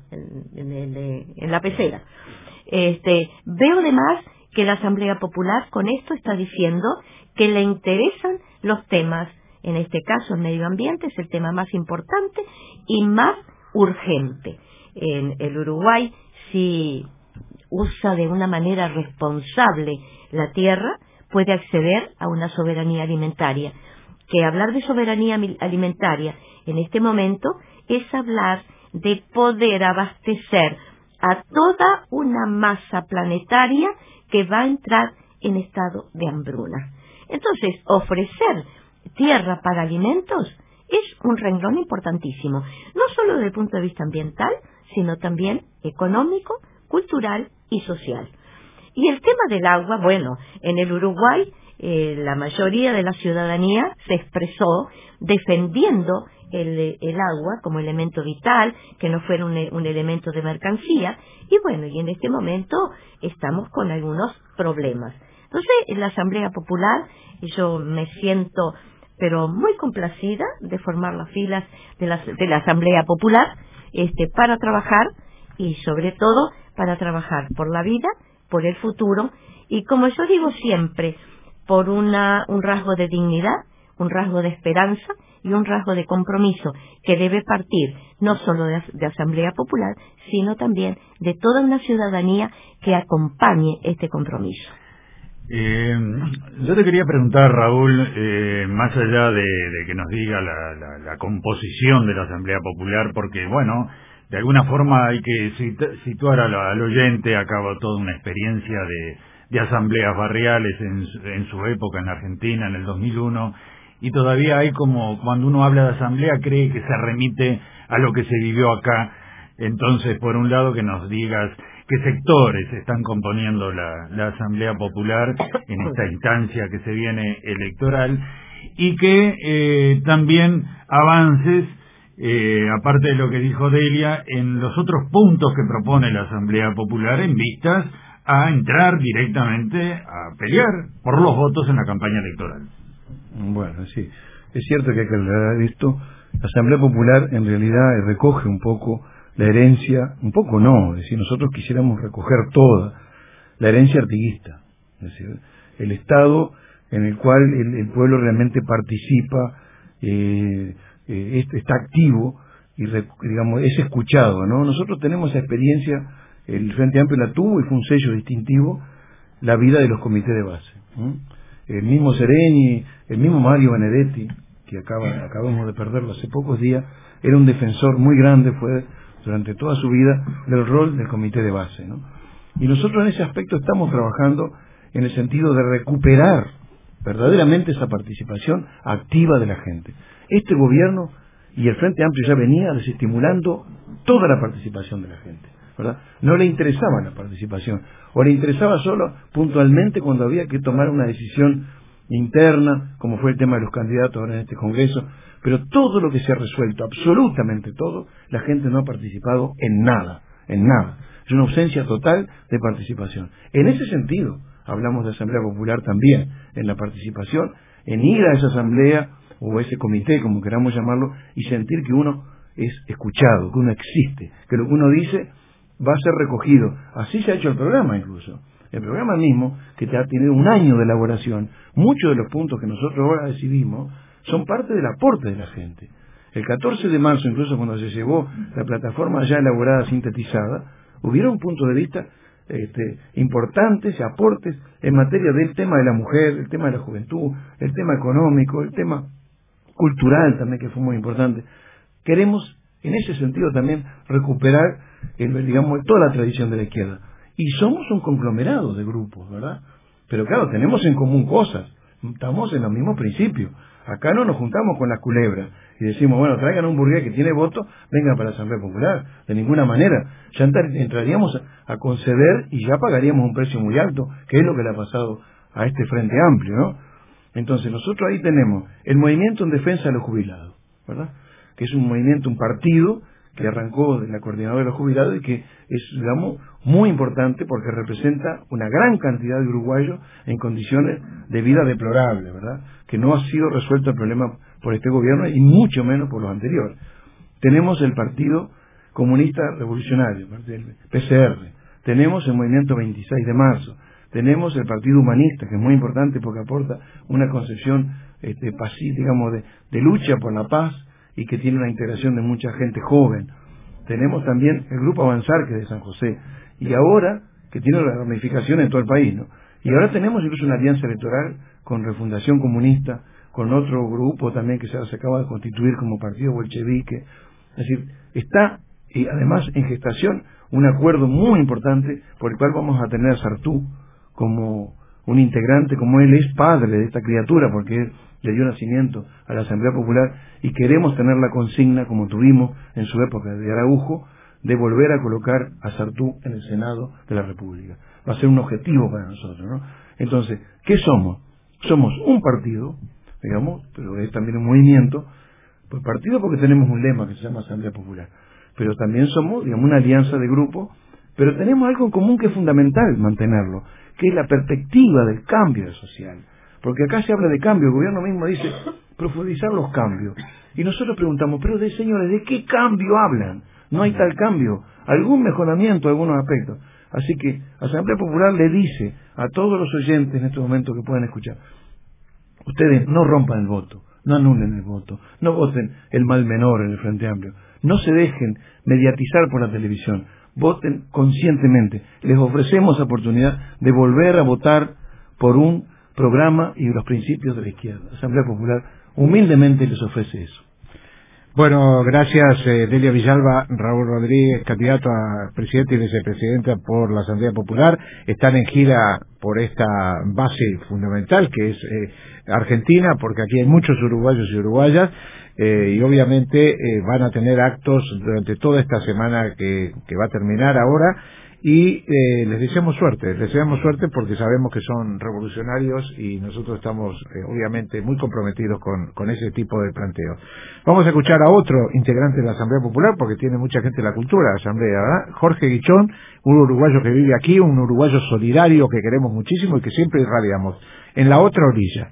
pecera. Veo además que la Asamblea Popular con esto está diciendo que le interesan los temas. En este caso, el medio ambiente es el tema más importante y más urgente. En el Uruguay, si usa de una manera responsable la tierra, puede acceder a una soberanía alimentaria. Que hablar de soberanía alimentaria en este momento es hablar de poder abastecer a toda una masa planetaria que va a entrar en estado de hambruna. Entonces, ofrecer tierra para alimentos es un renglón importantísimo, no solo desde el punto de vista ambiental, sino también económico, cultural y social. Y el tema del agua, bueno, en el Uruguay la mayoría de la ciudadanía se expresó defendiendo el agua como elemento vital, que no fuera un elemento de mercancía, y bueno, y en este momento estamos con algunos problemas. Entonces, en la Asamblea Popular, yo me siento pero muy complacida de formar las filas de la Asamblea Popular para trabajar y sobre todo para trabajar por la vida, por el futuro y como yo digo siempre, por un rasgo de dignidad, un rasgo de esperanza y un rasgo de compromiso que debe partir no solo de Asamblea Popular, sino también de toda una ciudadanía que acompañe este compromiso. Yo te quería preguntar, Raúl, más allá de que nos diga la composición de la Asamblea Popular, porque, bueno, de alguna forma hay que situar al oyente. Acaba toda una experiencia de asambleas barriales en su época en Argentina, en el 2001, y todavía hay como, cuando uno habla de asamblea, cree que se remite a lo que se vivió acá. Entonces, por un lado, que nos digas qué sectores están componiendo la Asamblea Popular en esta instancia que se viene electoral, y que también avances, aparte de lo que dijo Delia, en los otros puntos que propone la Asamblea Popular en vistas a entrar directamente a pelear por los votos en la campaña electoral. Bueno, sí, es cierto que hay que aclarar esto. La Asamblea Popular en realidad recoge un poco la herencia, un poco no, es decir, nosotros quisiéramos recoger toda la herencia artiguista, es decir, el Estado en el cual el pueblo realmente participa, está activo y digamos es escuchado, ¿no? Nosotros tenemos esa experiencia, el Frente Amplio la tuvo y fue un sello distintivo, la vida de los comités de base, ¿no? El mismo Sereni, el mismo Mario Benedetti, que acabamos de perderlo hace pocos días, era un defensor muy grande, fue durante toda su vida, del rol del comité de base, ¿no? Y nosotros en ese aspecto estamos trabajando en el sentido de recuperar verdaderamente esa participación activa de la gente. Este gobierno y el Frente Amplio ya venía desestimulando toda la participación de la gente, ¿verdad? No le interesaba la participación, o le interesaba solo puntualmente cuando había que tomar una decisión interna, como fue el tema de los candidatos ahora en este Congreso, pero todo lo que se ha resuelto, absolutamente todo, la gente no ha participado en nada, es una ausencia total de participación. En ese sentido, hablamos de Asamblea Popular también, en la participación, en ir a esa asamblea, o ese comité, como queramos llamarlo, y sentir que uno es escuchado, que uno existe, que lo que uno dice va a ser recogido. Así se ha hecho el programa incluso. El programa mismo, que ha tenido un año de elaboración, muchos de los puntos que nosotros ahora decidimos son parte del aporte de la gente. El 14 de marzo, incluso cuando se llevó la plataforma ya elaborada, sintetizada, hubieron puntos de vista importantes, aportes en materia del tema de la mujer, el tema de la juventud, el tema económico, el tema cultural también, que fue muy importante. Queremos, en ese sentido, también recuperar, digamos, toda la tradición de la izquierda. Y somos un conglomerado de grupos, ¿verdad? Pero claro, tenemos en común cosas, estamos en los mismos principios. Acá no nos juntamos con las culebras y decimos, bueno, traigan un burgués que tiene voto, vengan para la Asamblea Popular. De ninguna manera. Ya entraríamos a conceder y ya pagaríamos un precio muy alto, que es lo que le ha pasado a este Frente Amplio, ¿no? Entonces nosotros ahí tenemos el movimiento en defensa de los jubilados, ¿verdad? Que es un movimiento, un partido que arrancó de la coordinadora de los jubilados y que es, digamos, muy importante porque representa una gran cantidad de uruguayos en condiciones de vida deplorables, ¿verdad? Que no ha sido resuelto el problema por este gobierno y mucho menos por los anteriores. Tenemos el Partido Comunista Revolucionario, el PCR, tenemos el Movimiento 26 de Marzo, tenemos el Partido Humanista, que es muy importante porque aporta una concepción digamos, de lucha por la paz y que tiene una integración de mucha gente joven. Tenemos también el Grupo Avanzar, que es de San José, y ahora, que tiene una ramificación en todo el país, ¿no? Y ahora tenemos incluso una alianza electoral con Refundación Comunista, con otro grupo también que se acaba de constituir como Partido Bolchevique. Es decir, está, y además en gestación, un acuerdo muy importante por el cual vamos a tener a Sartú como un integrante, como él es padre de esta criatura, porque él le dio nacimiento a la Asamblea Popular, y queremos tener la consigna, como tuvimos en su época de Araujo, de volver a colocar a Sartú en el Senado de la República. Va a ser un objetivo para nosotros, ¿no? Entonces, ¿qué somos? Somos un partido, digamos, pero es también un movimiento, pues partido porque tenemos un lema que se llama Asamblea Popular, pero también somos, digamos, una alianza de grupos, pero tenemos algo en común que es fundamental mantenerlo, que es la perspectiva del cambio social. Porque acá se habla de cambio, el gobierno mismo dice profundizar los cambios. Y nosotros preguntamos, pero señores, ¿de qué cambio hablan? No hay tal cambio, algún mejoramiento, algunos aspectos. Así que Asamblea Popular le dice a todos los oyentes en este momento que puedan escuchar, ustedes no rompan el voto, no anulen el voto, no voten el mal menor en el Frente Amplio, no se dejen mediatizar por la televisión, voten conscientemente. Les ofrecemos la oportunidad de volver a votar por un programa y los principios de la izquierda. Asamblea Popular humildemente les ofrece eso. Bueno, gracias Delia Villalba, Raúl Rodríguez, candidato a presidente y vicepresidenta por la Asamblea Popular. Están en gira por esta base fundamental que es Argentina, porque aquí hay muchos uruguayos y uruguayas, y obviamente van a tener actos durante toda esta semana que va a terminar ahora, y les deseamos suerte porque sabemos que son revolucionarios y nosotros estamos obviamente muy comprometidos con ese tipo de planteo. Vamos a escuchar a otro integrante de la Asamblea Popular porque tiene mucha gente de la cultura de la Asamblea, ¿verdad? Jorge Guichón, un uruguayo que vive aquí, un uruguayo solidario que queremos muchísimo y que siempre irradiamos. En la otra orilla.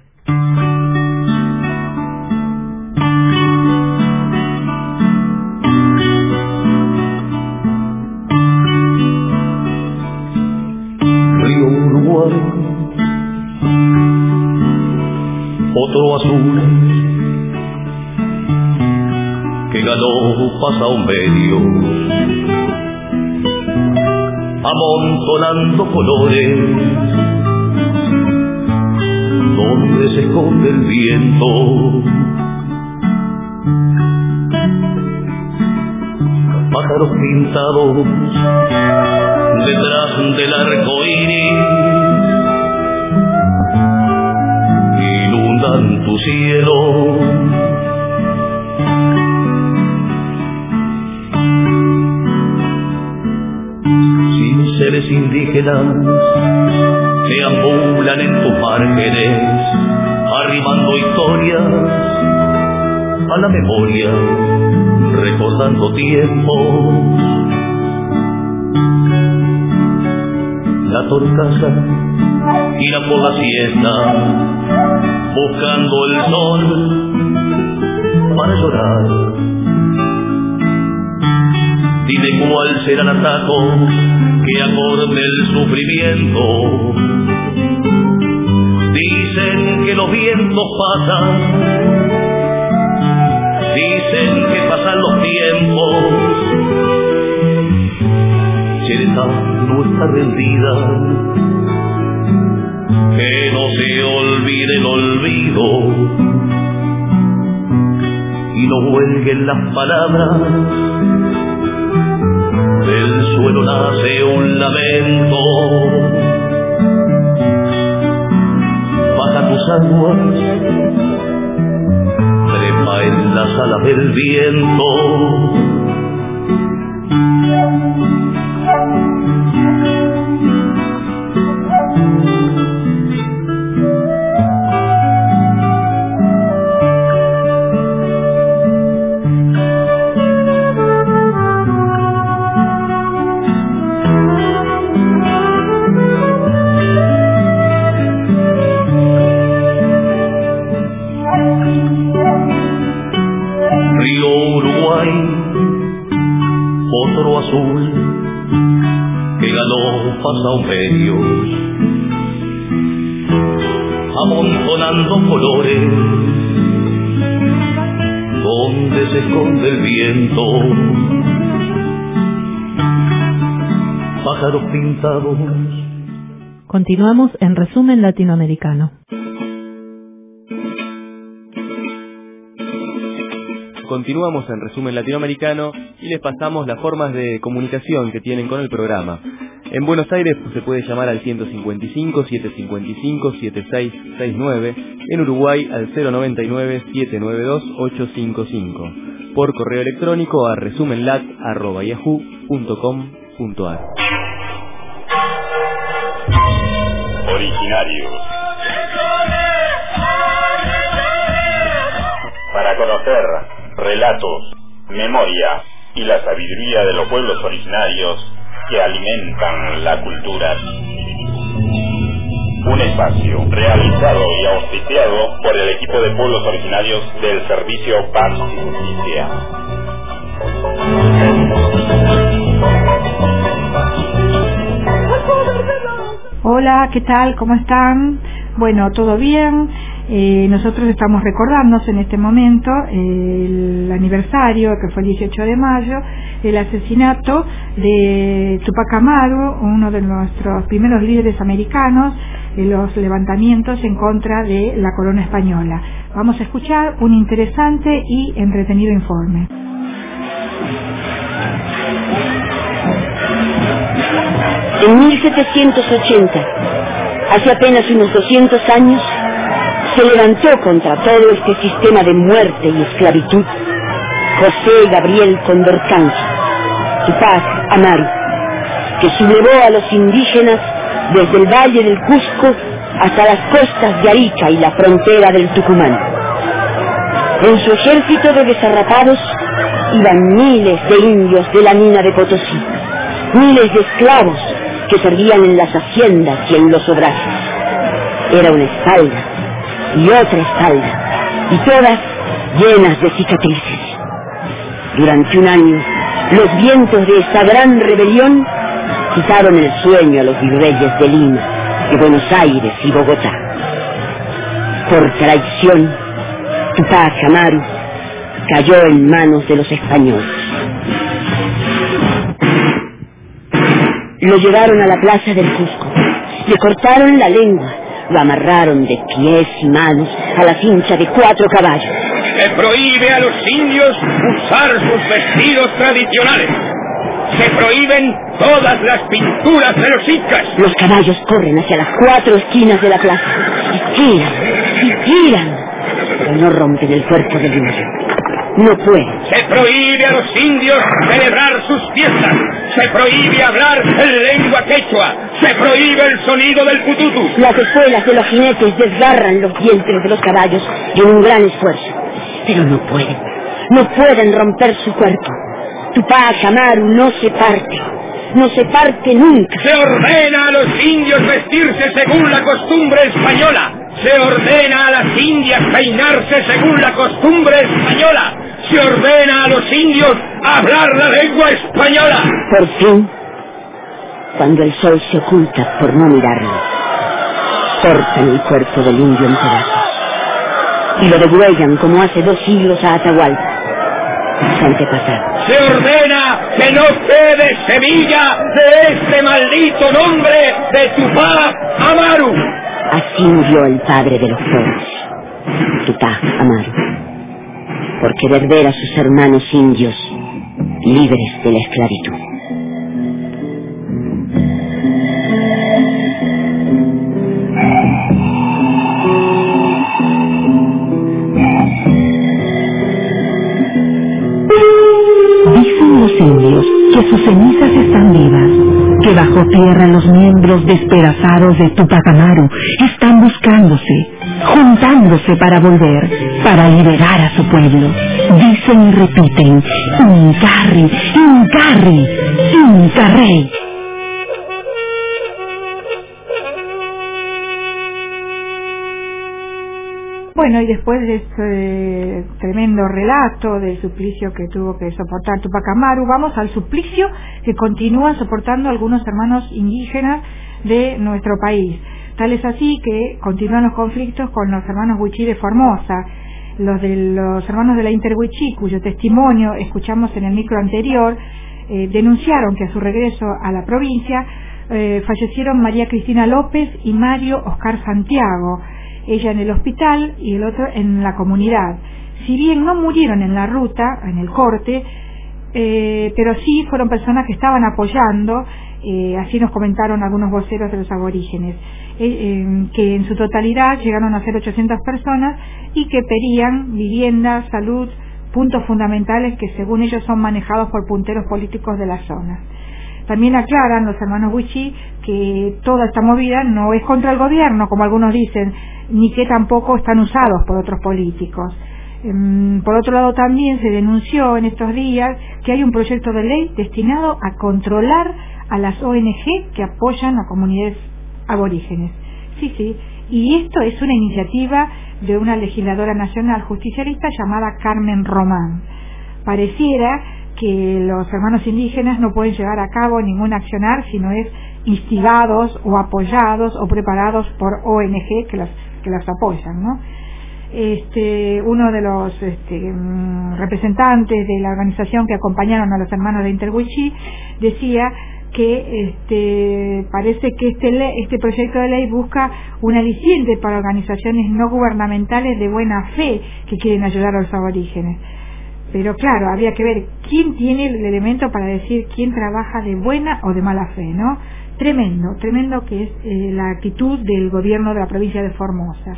Otro azul que galopas a un medio, amontonando colores donde se esconde el viento. Pájaros pintados detrás del arco iris inundan tu cielo. Sin seres indígenas deambulan en tus márgenes, arrimando historias a la memoria, recordando tiempos. La torcaza tira por la siesta, buscando el sol para llorar. Dime cuál será el atajo que acorde el sufrimiento. Dicen que los vientos pasan, dicen que pasan los tiempos. Cherezá no está rendida, que no se olvide el olvido y no huelguen las palabras. Del suelo nace un lamento. Baja tus aguas, trepa en las alas del viento. Medios, amontonando colores donde se esconde el viento. Pájaros pintados. Continuamos en Resumen Latinoamericano. Continuamos en Resumen Latinoamericano y les pasamos las formas de comunicación que tienen con el programa. En Buenos Aires se puede llamar al 155-755-7669, en Uruguay al 099-792-855, por correo electrónico a resumenlat@yahoo.com.ar. Originarios. Para conocer relatos, memoria y la sabiduría de los pueblos originarios que alimentan la cultura. Un espacio realizado y auspiciado por el equipo de pueblos originarios del servicio Paz y Justicia. Hola, ¿qué tal? ¿Cómo están? Bueno, ¿todo bien? Nosotros estamos recordándonos en este momento el aniversario, que fue el 18 de mayo, el asesinato de Tupac Amaru, uno de nuestros primeros líderes americanos en los levantamientos en contra de la corona española. Vamos a escuchar un interesante y entretenido informe. En 1780, hace apenas unos 200 años, se levantó contra todo este sistema de muerte y esclavitud José Gabriel Condorcanqui, Tupac Amaru, que sublevó a los indígenas desde el valle del Cusco hasta las costas de Arica y la frontera del Tucumán. En su ejército de desarrapados iban miles de indios de la mina de Potosí, miles de esclavos que servían en las haciendas y en los obrajes. Era una espalda y otra espalda, y todas llenas de cicatrices. Durante un año, los vientos de esta gran rebelión quitaron el sueño a los virreyes de Lima, de Buenos Aires y Bogotá. Por traición, Tupac Amaru cayó en manos de los españoles. Lo llevaron a la plaza del Cusco, le cortaron la lengua, lo amarraron de pies y manos a la cincha de 4 caballos. Se prohíbe a los indios usar sus vestidos tradicionales. Se prohíben todas las pinturas de los incas. Los caballos corren hacia las 4 esquinas de la plaza y tiran, pero no rompen el cuerpo del indio. No puede. Se prohíbe a los indios celebrar sus fiestas. Se prohíbe hablar en lengua quechua. Se prohíbe el sonido del pututu. Las espuelas de los jinetes desgarran los dientes de los caballos en un gran esfuerzo. Pero no pueden. No pueden romper su cuerpo. Tupac Amaru no se parte. No se parte nunca. Se ordena a los indios vestirse según la costumbre española. Se ordena a las indias peinarse según la costumbre española. Se ordena a los indios hablar la lengua española. Por fin, cuando el sol se oculta por no mirarlo, cortan el cuerpo del indio en pedazos y lo degüellan como hace 2 siglos a Atahualpa, su antepasado. Se ordena que no quede semilla de este maldito nombre de Tupac Amaru. Así murió el padre de los pobres, Tupac Amaru, por querer ver a sus hermanos indios libres de la esclavitud. Dicen los indios que sus cenizas están vivas, que bajo tierra los miembros despedazados de Tupac Amaru están buscándose, juntándose para volver, para liberar a su pueblo. Dicen y repiten, Incarri, Incarri, Incarrey. Bueno, y después de este tremendo relato del suplicio que tuvo que soportar Tupac Amaru, vamos al suplicio que continúan soportando algunos hermanos indígenas de nuestro país. Tal es así que continúan los conflictos con los hermanos Wichí de Formosa, los hermanos de la Interwichí, cuyo testimonio escuchamos en el micro anterior, denunciaron que a su regreso a la provincia fallecieron María Cristina López y Mario Oscar Santiago, ella en el hospital y el otro en la comunidad. Si bien no murieron en la ruta, en el corte, pero sí fueron personas que estaban apoyando, así nos comentaron algunos voceros de los aborígenes, que en su totalidad llegaron a ser 800 personas y que pedían vivienda, salud, puntos fundamentales que según ellos son manejados por punteros políticos de la zona. También aclaran los hermanos Wichí que toda esta movida no es contra el gobierno, como algunos dicen, ni que tampoco están usados por otros políticos. Por otro lado, también se denunció en estos días que hay un proyecto de ley destinado a controlar a las ONG que apoyan a comunidades aborígenes. Sí, y esto es una iniciativa de una legisladora nacional justicialista llamada Carmen Román. Pareciera que los hermanos indígenas no pueden llevar a cabo ningún accionar si no es instigados o apoyados o preparados por ONG que las apoyan, ¿no? Uno de los representantes de la organización que acompañaron a los hermanos de Interwichí decía que parece que este proyecto de ley busca un aliciente para organizaciones no gubernamentales de buena fe que quieren ayudar a los aborígenes. Pero claro, habría que ver quién tiene el elemento para decir quién trabaja de buena o de mala fe, ¿no? Tremendo que es la actitud del gobierno de la provincia de Formosa.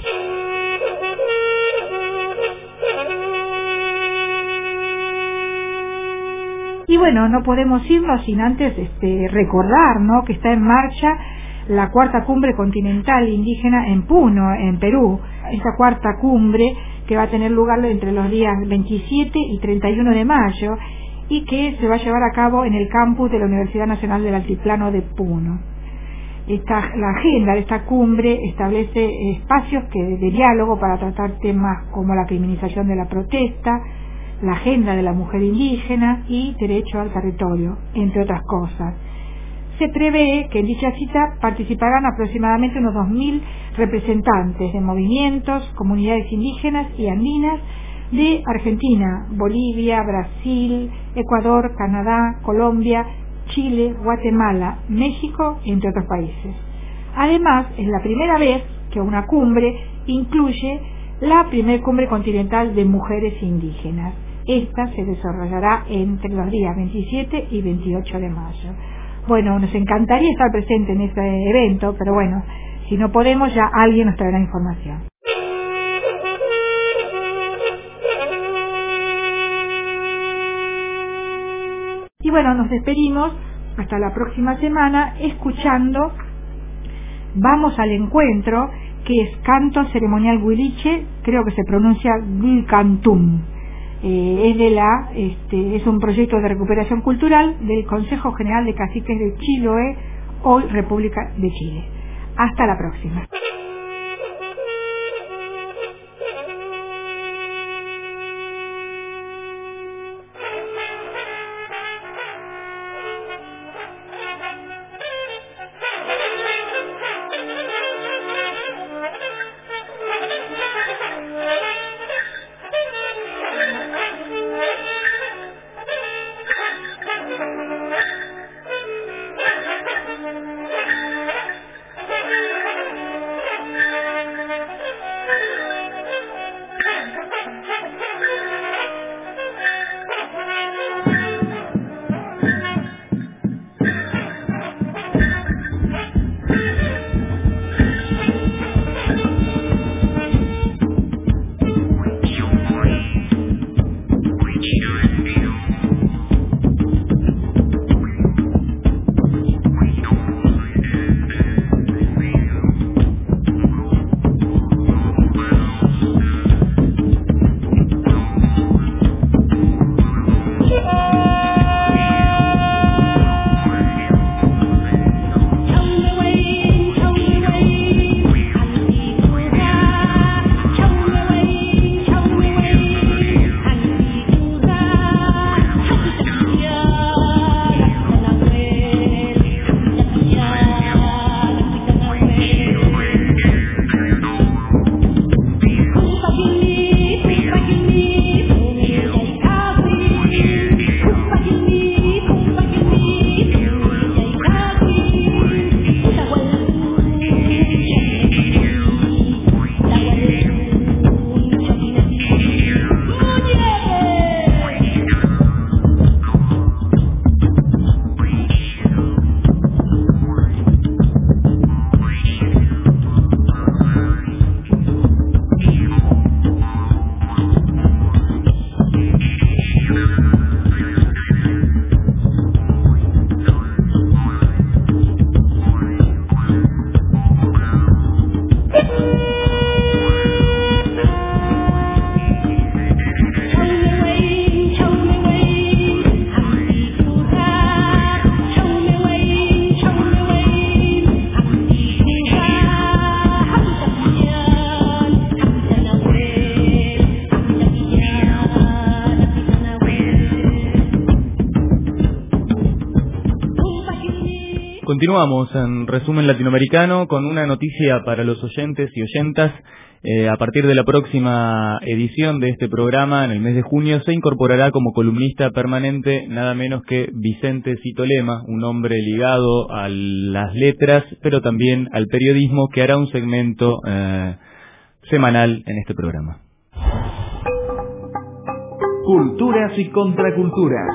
Y bueno, no podemos irnos sin antes recordar, ¿no?, que está en marcha la cuarta cumbre continental indígena en Puno, en Perú. Esta cuarta cumbre que va a tener lugar entre los días 27 y 31 de mayo y que se va a llevar a cabo en el campus de la Universidad Nacional del Altiplano de Puno. La agenda de esta cumbre establece espacios de diálogo para tratar temas como la criminalización de la protesta, la agenda de la mujer indígena y derecho al territorio, entre otras cosas. Se prevé que en dicha cita participarán aproximadamente unos 2.000 representantes de movimientos, comunidades indígenas y andinas de Argentina, Bolivia, Brasil, Ecuador, Canadá, Colombia, Chile, Guatemala, México, entre otros países. Además, es la primera vez que una cumbre incluye la primer cumbre continental de mujeres indígenas. Esta se desarrollará entre los días 27 y 28 de mayo. Bueno, nos encantaría estar presente en este evento, pero bueno, si no podemos, ya alguien nos traerá información. Y bueno, nos despedimos hasta la próxima semana escuchando Vamos al Encuentro, que es canto ceremonial huiliche, creo que se pronuncia Guilcantum. Es un proyecto de recuperación cultural del Consejo General de Caciques de Chiloé, hoy República de Chile. Hasta la próxima. Continuamos en Resumen Latinoamericano con una noticia para los oyentes y oyentas. A partir de la próxima edición de este programa, en el mes de junio, se incorporará como columnista permanente nada menos que Vicente Citolema, un hombre ligado a las letras, pero también al periodismo, que hará un segmento semanal en este programa. Culturas y contraculturas.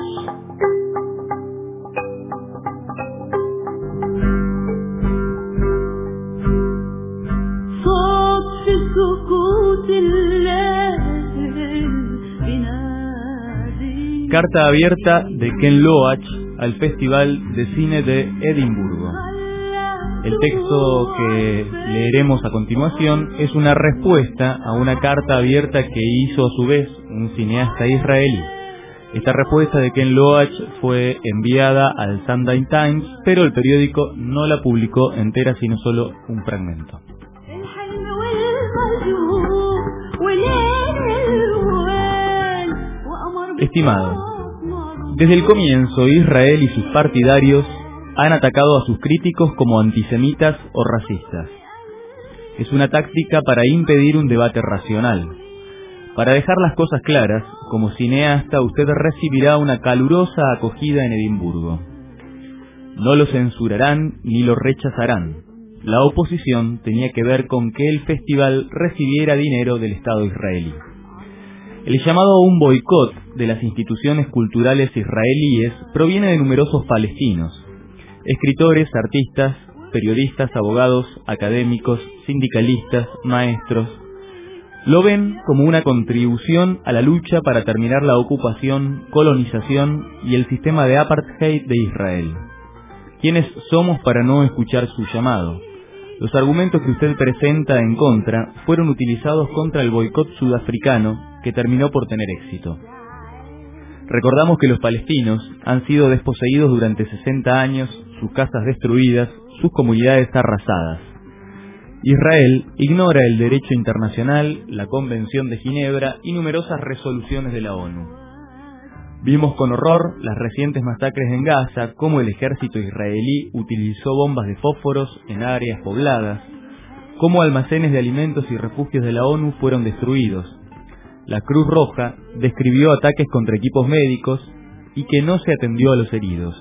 Carta abierta de Ken Loach al Festival de Cine de Edimburgo. El texto que leeremos a continuación es una respuesta a una carta abierta que hizo a su vez un cineasta israelí. Esta respuesta de Ken Loach fue enviada al Sunday Times, pero el periódico no la publicó entera, sino solo un fragmento. Estimado, desde el comienzo Israel y sus partidarios han atacado a sus críticos como antisemitas o racistas. Es una táctica para impedir un debate racional. Para dejar las cosas claras, como cineasta usted recibirá una calurosa acogida en Edimburgo. No lo censurarán ni lo rechazarán. La oposición tenía que ver con que el festival recibiera dinero del Estado israelí. El llamado a un boicot de las instituciones culturales israelíes proviene de numerosos palestinos, escritores, artistas, periodistas, abogados, académicos, sindicalistas, maestros. Lo ven como una contribución a la lucha para terminar la ocupación, colonización y el sistema de apartheid de Israel. ¿Quiénes somos para no escuchar su llamado? Los argumentos que usted presenta en contra fueron utilizados contra el boicot sudafricano, que terminó por tener éxito. Recordamos que los palestinos han sido desposeídos durante 60 años, sus casas destruidas, sus comunidades arrasadas. Israel ignora el derecho internacional, la Convención de Ginebra y numerosas resoluciones de la ONU. Vimos con horror las recientes masacres en Gaza, cómo el ejército israelí utilizó bombas de fósforos en áreas pobladas, cómo almacenes de alimentos y refugios de la ONU fueron destruidos. La Cruz Roja describió ataques contra equipos médicos y que no se atendió a los heridos.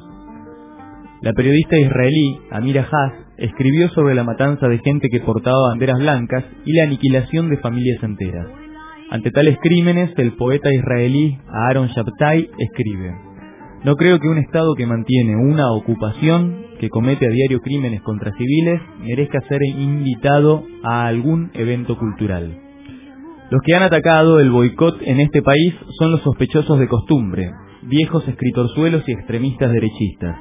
La periodista israelí Amira Haas escribió sobre la matanza de gente que portaba banderas blancas y la aniquilación de familias enteras. Ante tales crímenes, el poeta israelí Aaron Shabtai escribe: no creo que un Estado que mantiene una ocupación, que comete a diario crímenes contra civiles, merezca ser invitado a algún evento cultural. Los que han atacado el boicot en este país son los sospechosos de costumbre, viejos escritorzuelos y extremistas derechistas.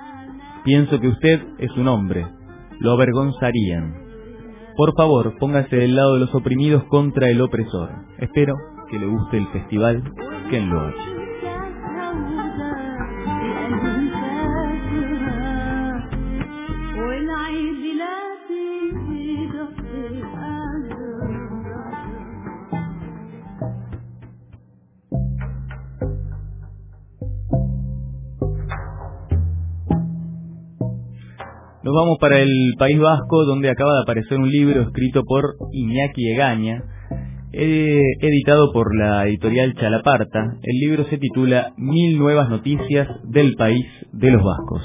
Pienso que usted es un hombre. Lo avergonzarían. Por favor, póngase del lado de los oprimidos contra el opresor. Espero que le guste el festival Ken Loach. Nos vamos para el País Vasco, donde acaba de aparecer un libro escrito por Iñaki Egaña, editado por la editorial Chalaparta. El libro se titula 1000 nuevas noticias del país de los vascos.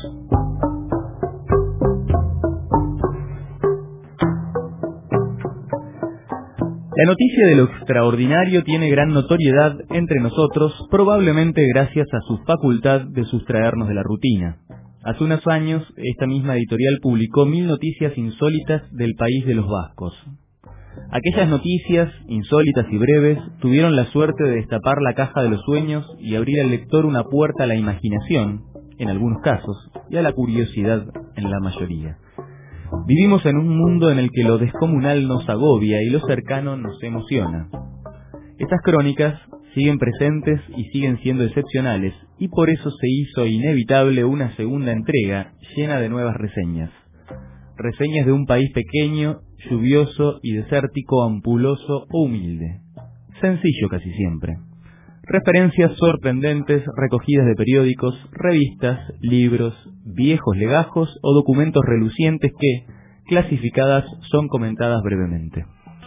La noticia de lo extraordinario tiene gran notoriedad entre nosotros, probablemente gracias a su facultad de sustraernos de la rutina. Hace unos años, esta misma editorial publicó 1000 noticias insólitas del país de los vascos. Aquellas noticias, insólitas y breves, tuvieron la suerte de destapar la caja de los sueños y abrir al lector una puerta a la imaginación, en algunos casos, y a la curiosidad, en la mayoría. Vivimos en un mundo en el que lo descomunal nos agobia y lo cercano nos emociona. Estas crónicas siguen presentes y siguen siendo excepcionales, y por eso se hizo inevitable una segunda entrega llena de nuevas reseñas. Reseñas de un país pequeño, lluvioso y desértico, ampuloso o humilde. Sencillo casi siempre. Referencias sorprendentes recogidas de periódicos, revistas, libros, viejos legajos o documentos relucientes que, clasificadas, son comentadas brevemente.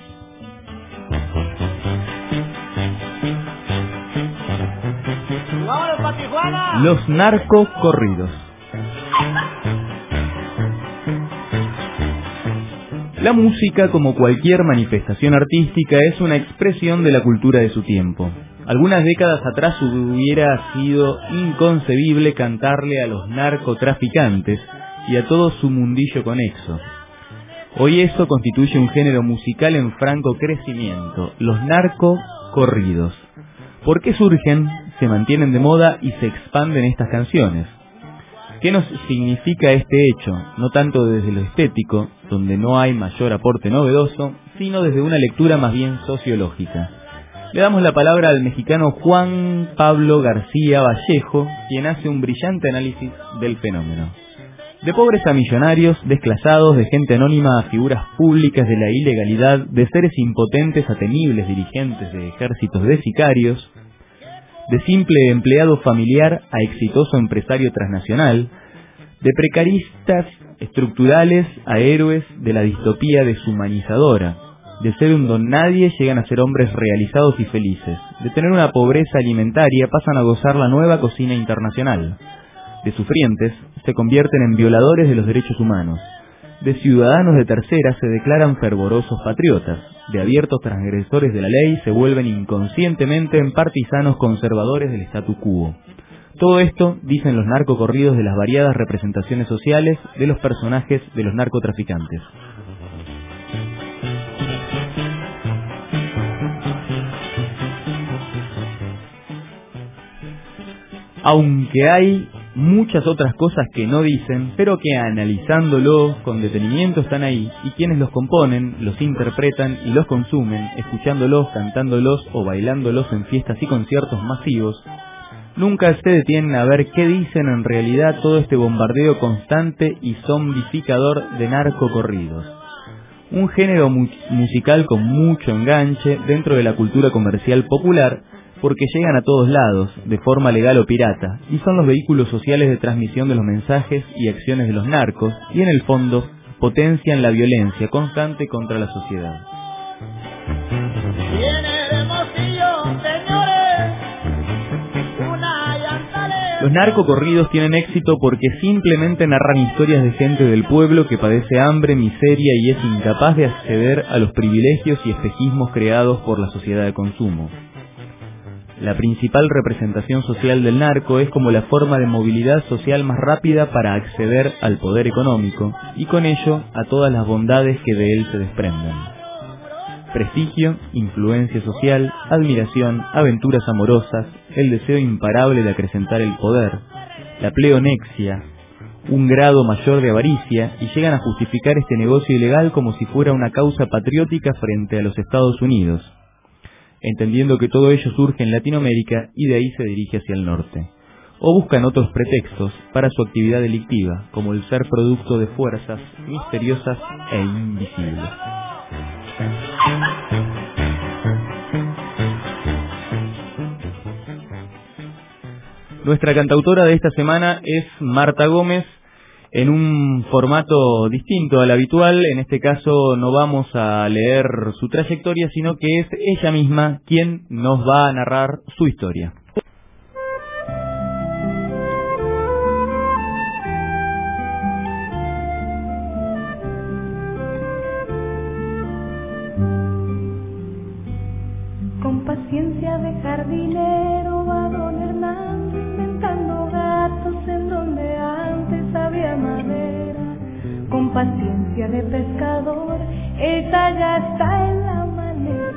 Los narcocorridos. La música, como cualquier manifestación artística, es una expresión de la cultura de su tiempo. Algunas décadas atrás hubiera sido inconcebible cantarle a los narcotraficantes y a todo su mundillo conexo. Hoy eso constituye un género musical en franco crecimiento, los narcocorridos. ¿Por qué surgen se mantienen de moda y se expanden estas canciones. ¿Qué nos significa este hecho? No tanto desde lo estético, donde no hay mayor aporte novedoso, sino desde una lectura más bien sociológica. Le damos la palabra al mexicano Juan Pablo García Vallejo, quien hace un brillante análisis del fenómeno. De pobres a millonarios, desclasados, de gente anónima a figuras públicas de la ilegalidad, de seres impotentes a temibles dirigentes de ejércitos de sicarios, de simple empleado familiar a exitoso empresario transnacional, de precaristas estructurales a héroes de la distopía deshumanizadora, de ser un don nadie llegan a ser hombres realizados y felices, de tener una pobreza alimentaria pasan a gozar la nueva cocina internacional, de sufrientes se convierten en violadores de los derechos humanos, de ciudadanos de tercera se declaran fervorosos patriotas, de abiertos transgresores de la ley se vuelven inconscientemente en partisanos conservadores del statu quo. Todo esto dicen los narcocorridos de las variadas representaciones sociales de los personajes de los narcotraficantes. Aunque hay muchas otras cosas que no dicen, pero que analizándolo con detenimiento están ahí, y quienes los componen, los interpretan y los consumen, escuchándolos, cantándolos o bailándolos en fiestas y conciertos masivos, nunca se detienen a ver qué dicen en realidad todo este bombardeo constante y zombificador de narcocorridos. Un género musical con mucho enganche dentro de la cultura comercial popular, porque llegan a todos lados, de forma legal o pirata, y son los vehículos sociales de transmisión de los mensajes y acciones de los narcos, y en el fondo potencian la violencia constante contra la sociedad. Los narcocorridos tienen éxito porque simplemente narran historias de gente del pueblo que padece hambre, miseria y es incapaz de acceder a los privilegios y espejismos creados por la sociedad de consumo. La principal representación social del narco es como la forma de movilidad social más rápida para acceder al poder económico y con ello a todas las bondades que de él se desprenden. Prestigio, influencia social, admiración, aventuras amorosas, el deseo imparable de acrecentar el poder, la pleonexia, un grado mayor de avaricia y llegan a justificar este negocio ilegal como si fuera una causa patriótica frente a los Estados Unidos, entendiendo que todo ello surge en Latinoamérica y de ahí se dirige hacia el norte. O buscan otros pretextos para su actividad delictiva, como el ser producto de fuerzas misteriosas e invisibles. Nuestra cantautora de esta semana es Marta Gómez, en un formato distinto al habitual. En este caso no vamos a leer su trayectoria, sino que es ella misma quien nos va a narrar su historia. Con paciencia de jardinero va don Hernando inventando gatos en donde antes había madera. Con paciencia de pescador, esa ya está en la amanecer.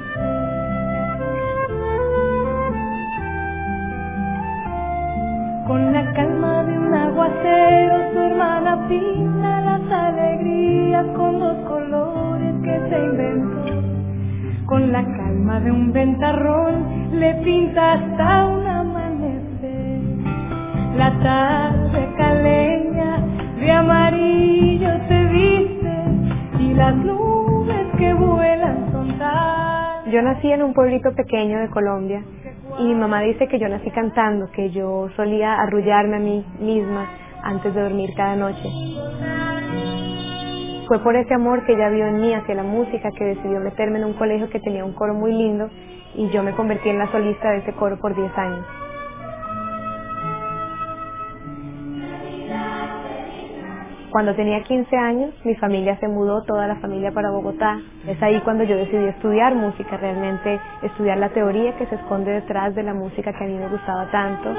Con la calma de un aguacero, su hermana pinta las alegrías con los colores que se inventó. Con la calma de un ventarrón, le pinta hasta un amanecer. La tarde caleña de amarillo se viste y las nubes que vuelan son tan... Yo nací en un pueblito pequeño de Colombia y mi mamá dice que yo nací cantando, que yo solía arrullarme a mí misma antes de dormir cada noche. Fue por ese amor que ella vio en mí hacia la música que decidió meterme en un colegio que tenía un coro muy lindo y yo me convertí en la solista de ese coro por 10 años. Cuando tenía 15 años, mi familia se mudó, toda la familia, para Bogotá. Es ahí cuando yo decidí estudiar música, realmente estudiar la teoría que se esconde detrás de la música que a mí me gustaba tanto.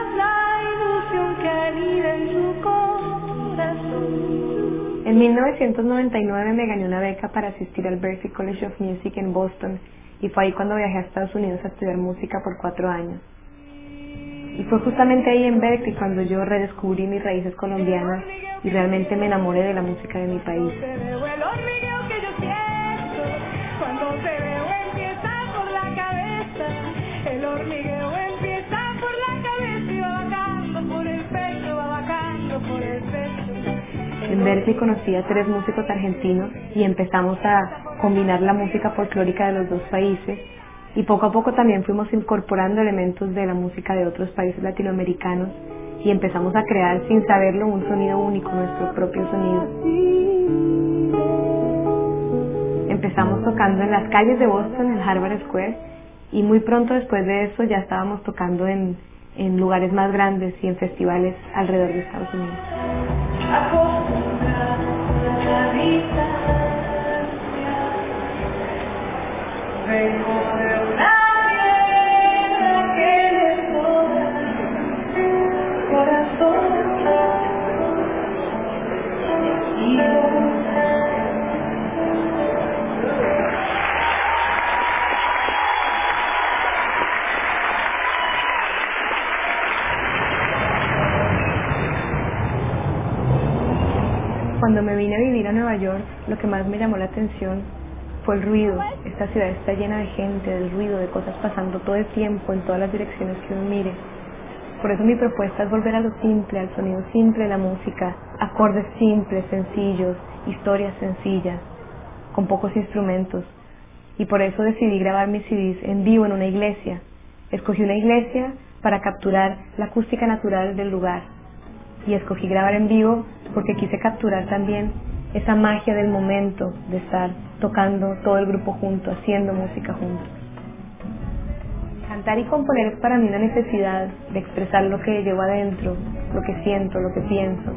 En 1999 me gané una beca para asistir al Berklee College of Music en Boston y fue ahí cuando viajé a Estados Unidos a estudiar música por 4 años. Y fue justamente ahí en Berkeley cuando yo redescubrí mis raíces colombianas y realmente me enamoré de la música de mi país. El hormigueo empieza por la cabeza y va bajando por el pecho, va bajando por el pecho. En Berkeley conocí a 3 músicos argentinos y empezamos a combinar la música folclórica de los dos países, y poco a poco también fuimos incorporando elementos de la música de otros países latinoamericanos y empezamos a crear sin saberlo un sonido único, nuestro propio sonido. Empezamos tocando en las calles de Boston, en Harvard Square, y muy pronto después de eso ya estábamos tocando en lugares más grandes y en festivales alrededor de Estados Unidos. Cuando me vine a vivir a Nueva York, lo que más me llamó la atención fue el ruido. Esta ciudad está llena de gente, del ruido, de cosas pasando todo el tiempo, en todas las direcciones que uno mire. Por eso mi propuesta es volver a lo simple, al sonido simple de la música, acordes simples, sencillos, historias sencillas, con pocos instrumentos. Y por eso decidí grabar mis CDs en vivo en una iglesia. Escogí una iglesia para capturar la acústica natural del lugar. Y escogí grabar en vivo porque quise capturar también esa magia del momento de estar tocando todo el grupo junto, haciendo música juntos. Cantar y componer es para mí una necesidad de expresar lo que llevo adentro, lo que siento, lo que pienso.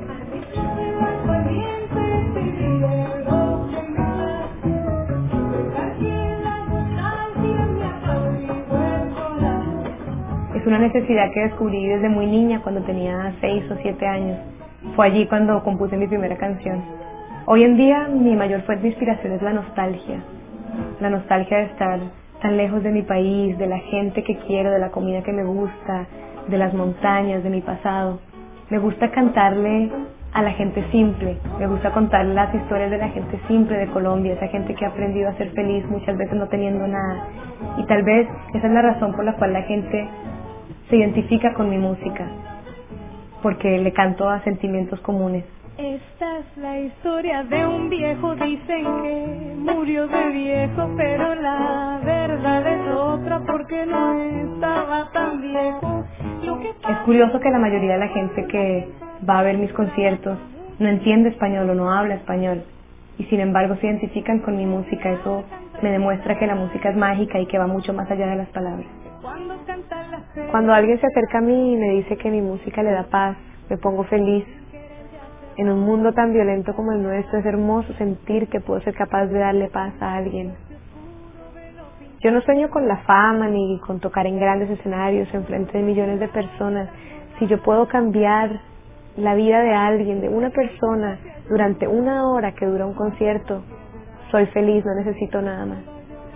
Es una necesidad que descubrí desde muy niña, cuando tenía 6 o 7 años. Fue allí cuando compuse mi primera canción. Hoy en día mi mayor fuente de inspiración es la nostalgia de estar tan lejos de mi país, de la gente que quiero, de la comida que me gusta, de las montañas, de mi pasado. Me gusta cantarle a la gente simple, me gusta contarle las historias de la gente simple de Colombia, esa gente que ha aprendido a ser feliz muchas veces no teniendo nada. Y tal vez esa es la razón por la cual la gente se identifica con mi música, porque le canto a sentimientos comunes. Esta es la historia de un viejo, dicen que murió de viejo, pero la verdad es otra porque no estaba tan viejo. Es curioso que la mayoría de la gente que va a ver mis conciertos no entiende español o no habla español, y sin embargo se identifican con mi música. Eso me demuestra que la música es mágica y que va mucho más allá de las palabras. Cuando alguien se acerca a mí y me dice que mi música le da paz, me pongo feliz. En un mundo tan violento como el nuestro es hermoso sentir que puedo ser capaz de darle paz a alguien. Yo no sueño con la fama ni con tocar en grandes escenarios en frente de millones de personas. Si yo puedo cambiar la vida de alguien, de una persona, durante 1 hora que dura un concierto, soy feliz, no necesito nada más.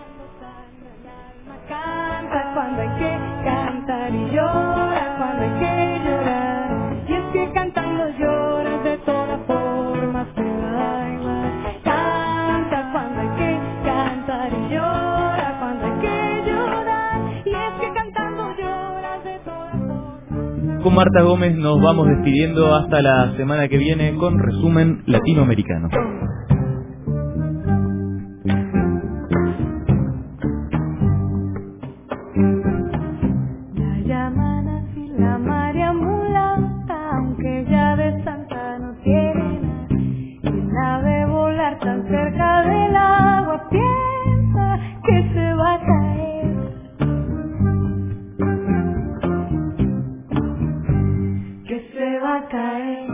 Canta cuando hay que cantar y llora cuando hay que llorar. Y es que cantando lloras de todas formas, te baila. Canta cuando hay que cantar y llora cuando hay que llorar. Y es que cantando lloras de todas formas. Con Marta Gómez nos vamos despidiendo hasta la semana que viene con Resumen Latinoamericano. La llaman así la María Mulata, aunque ya de santa no tiene nada. Quien la ve volar tan cerca del agua piensa que se va a caer. Que se va a caer.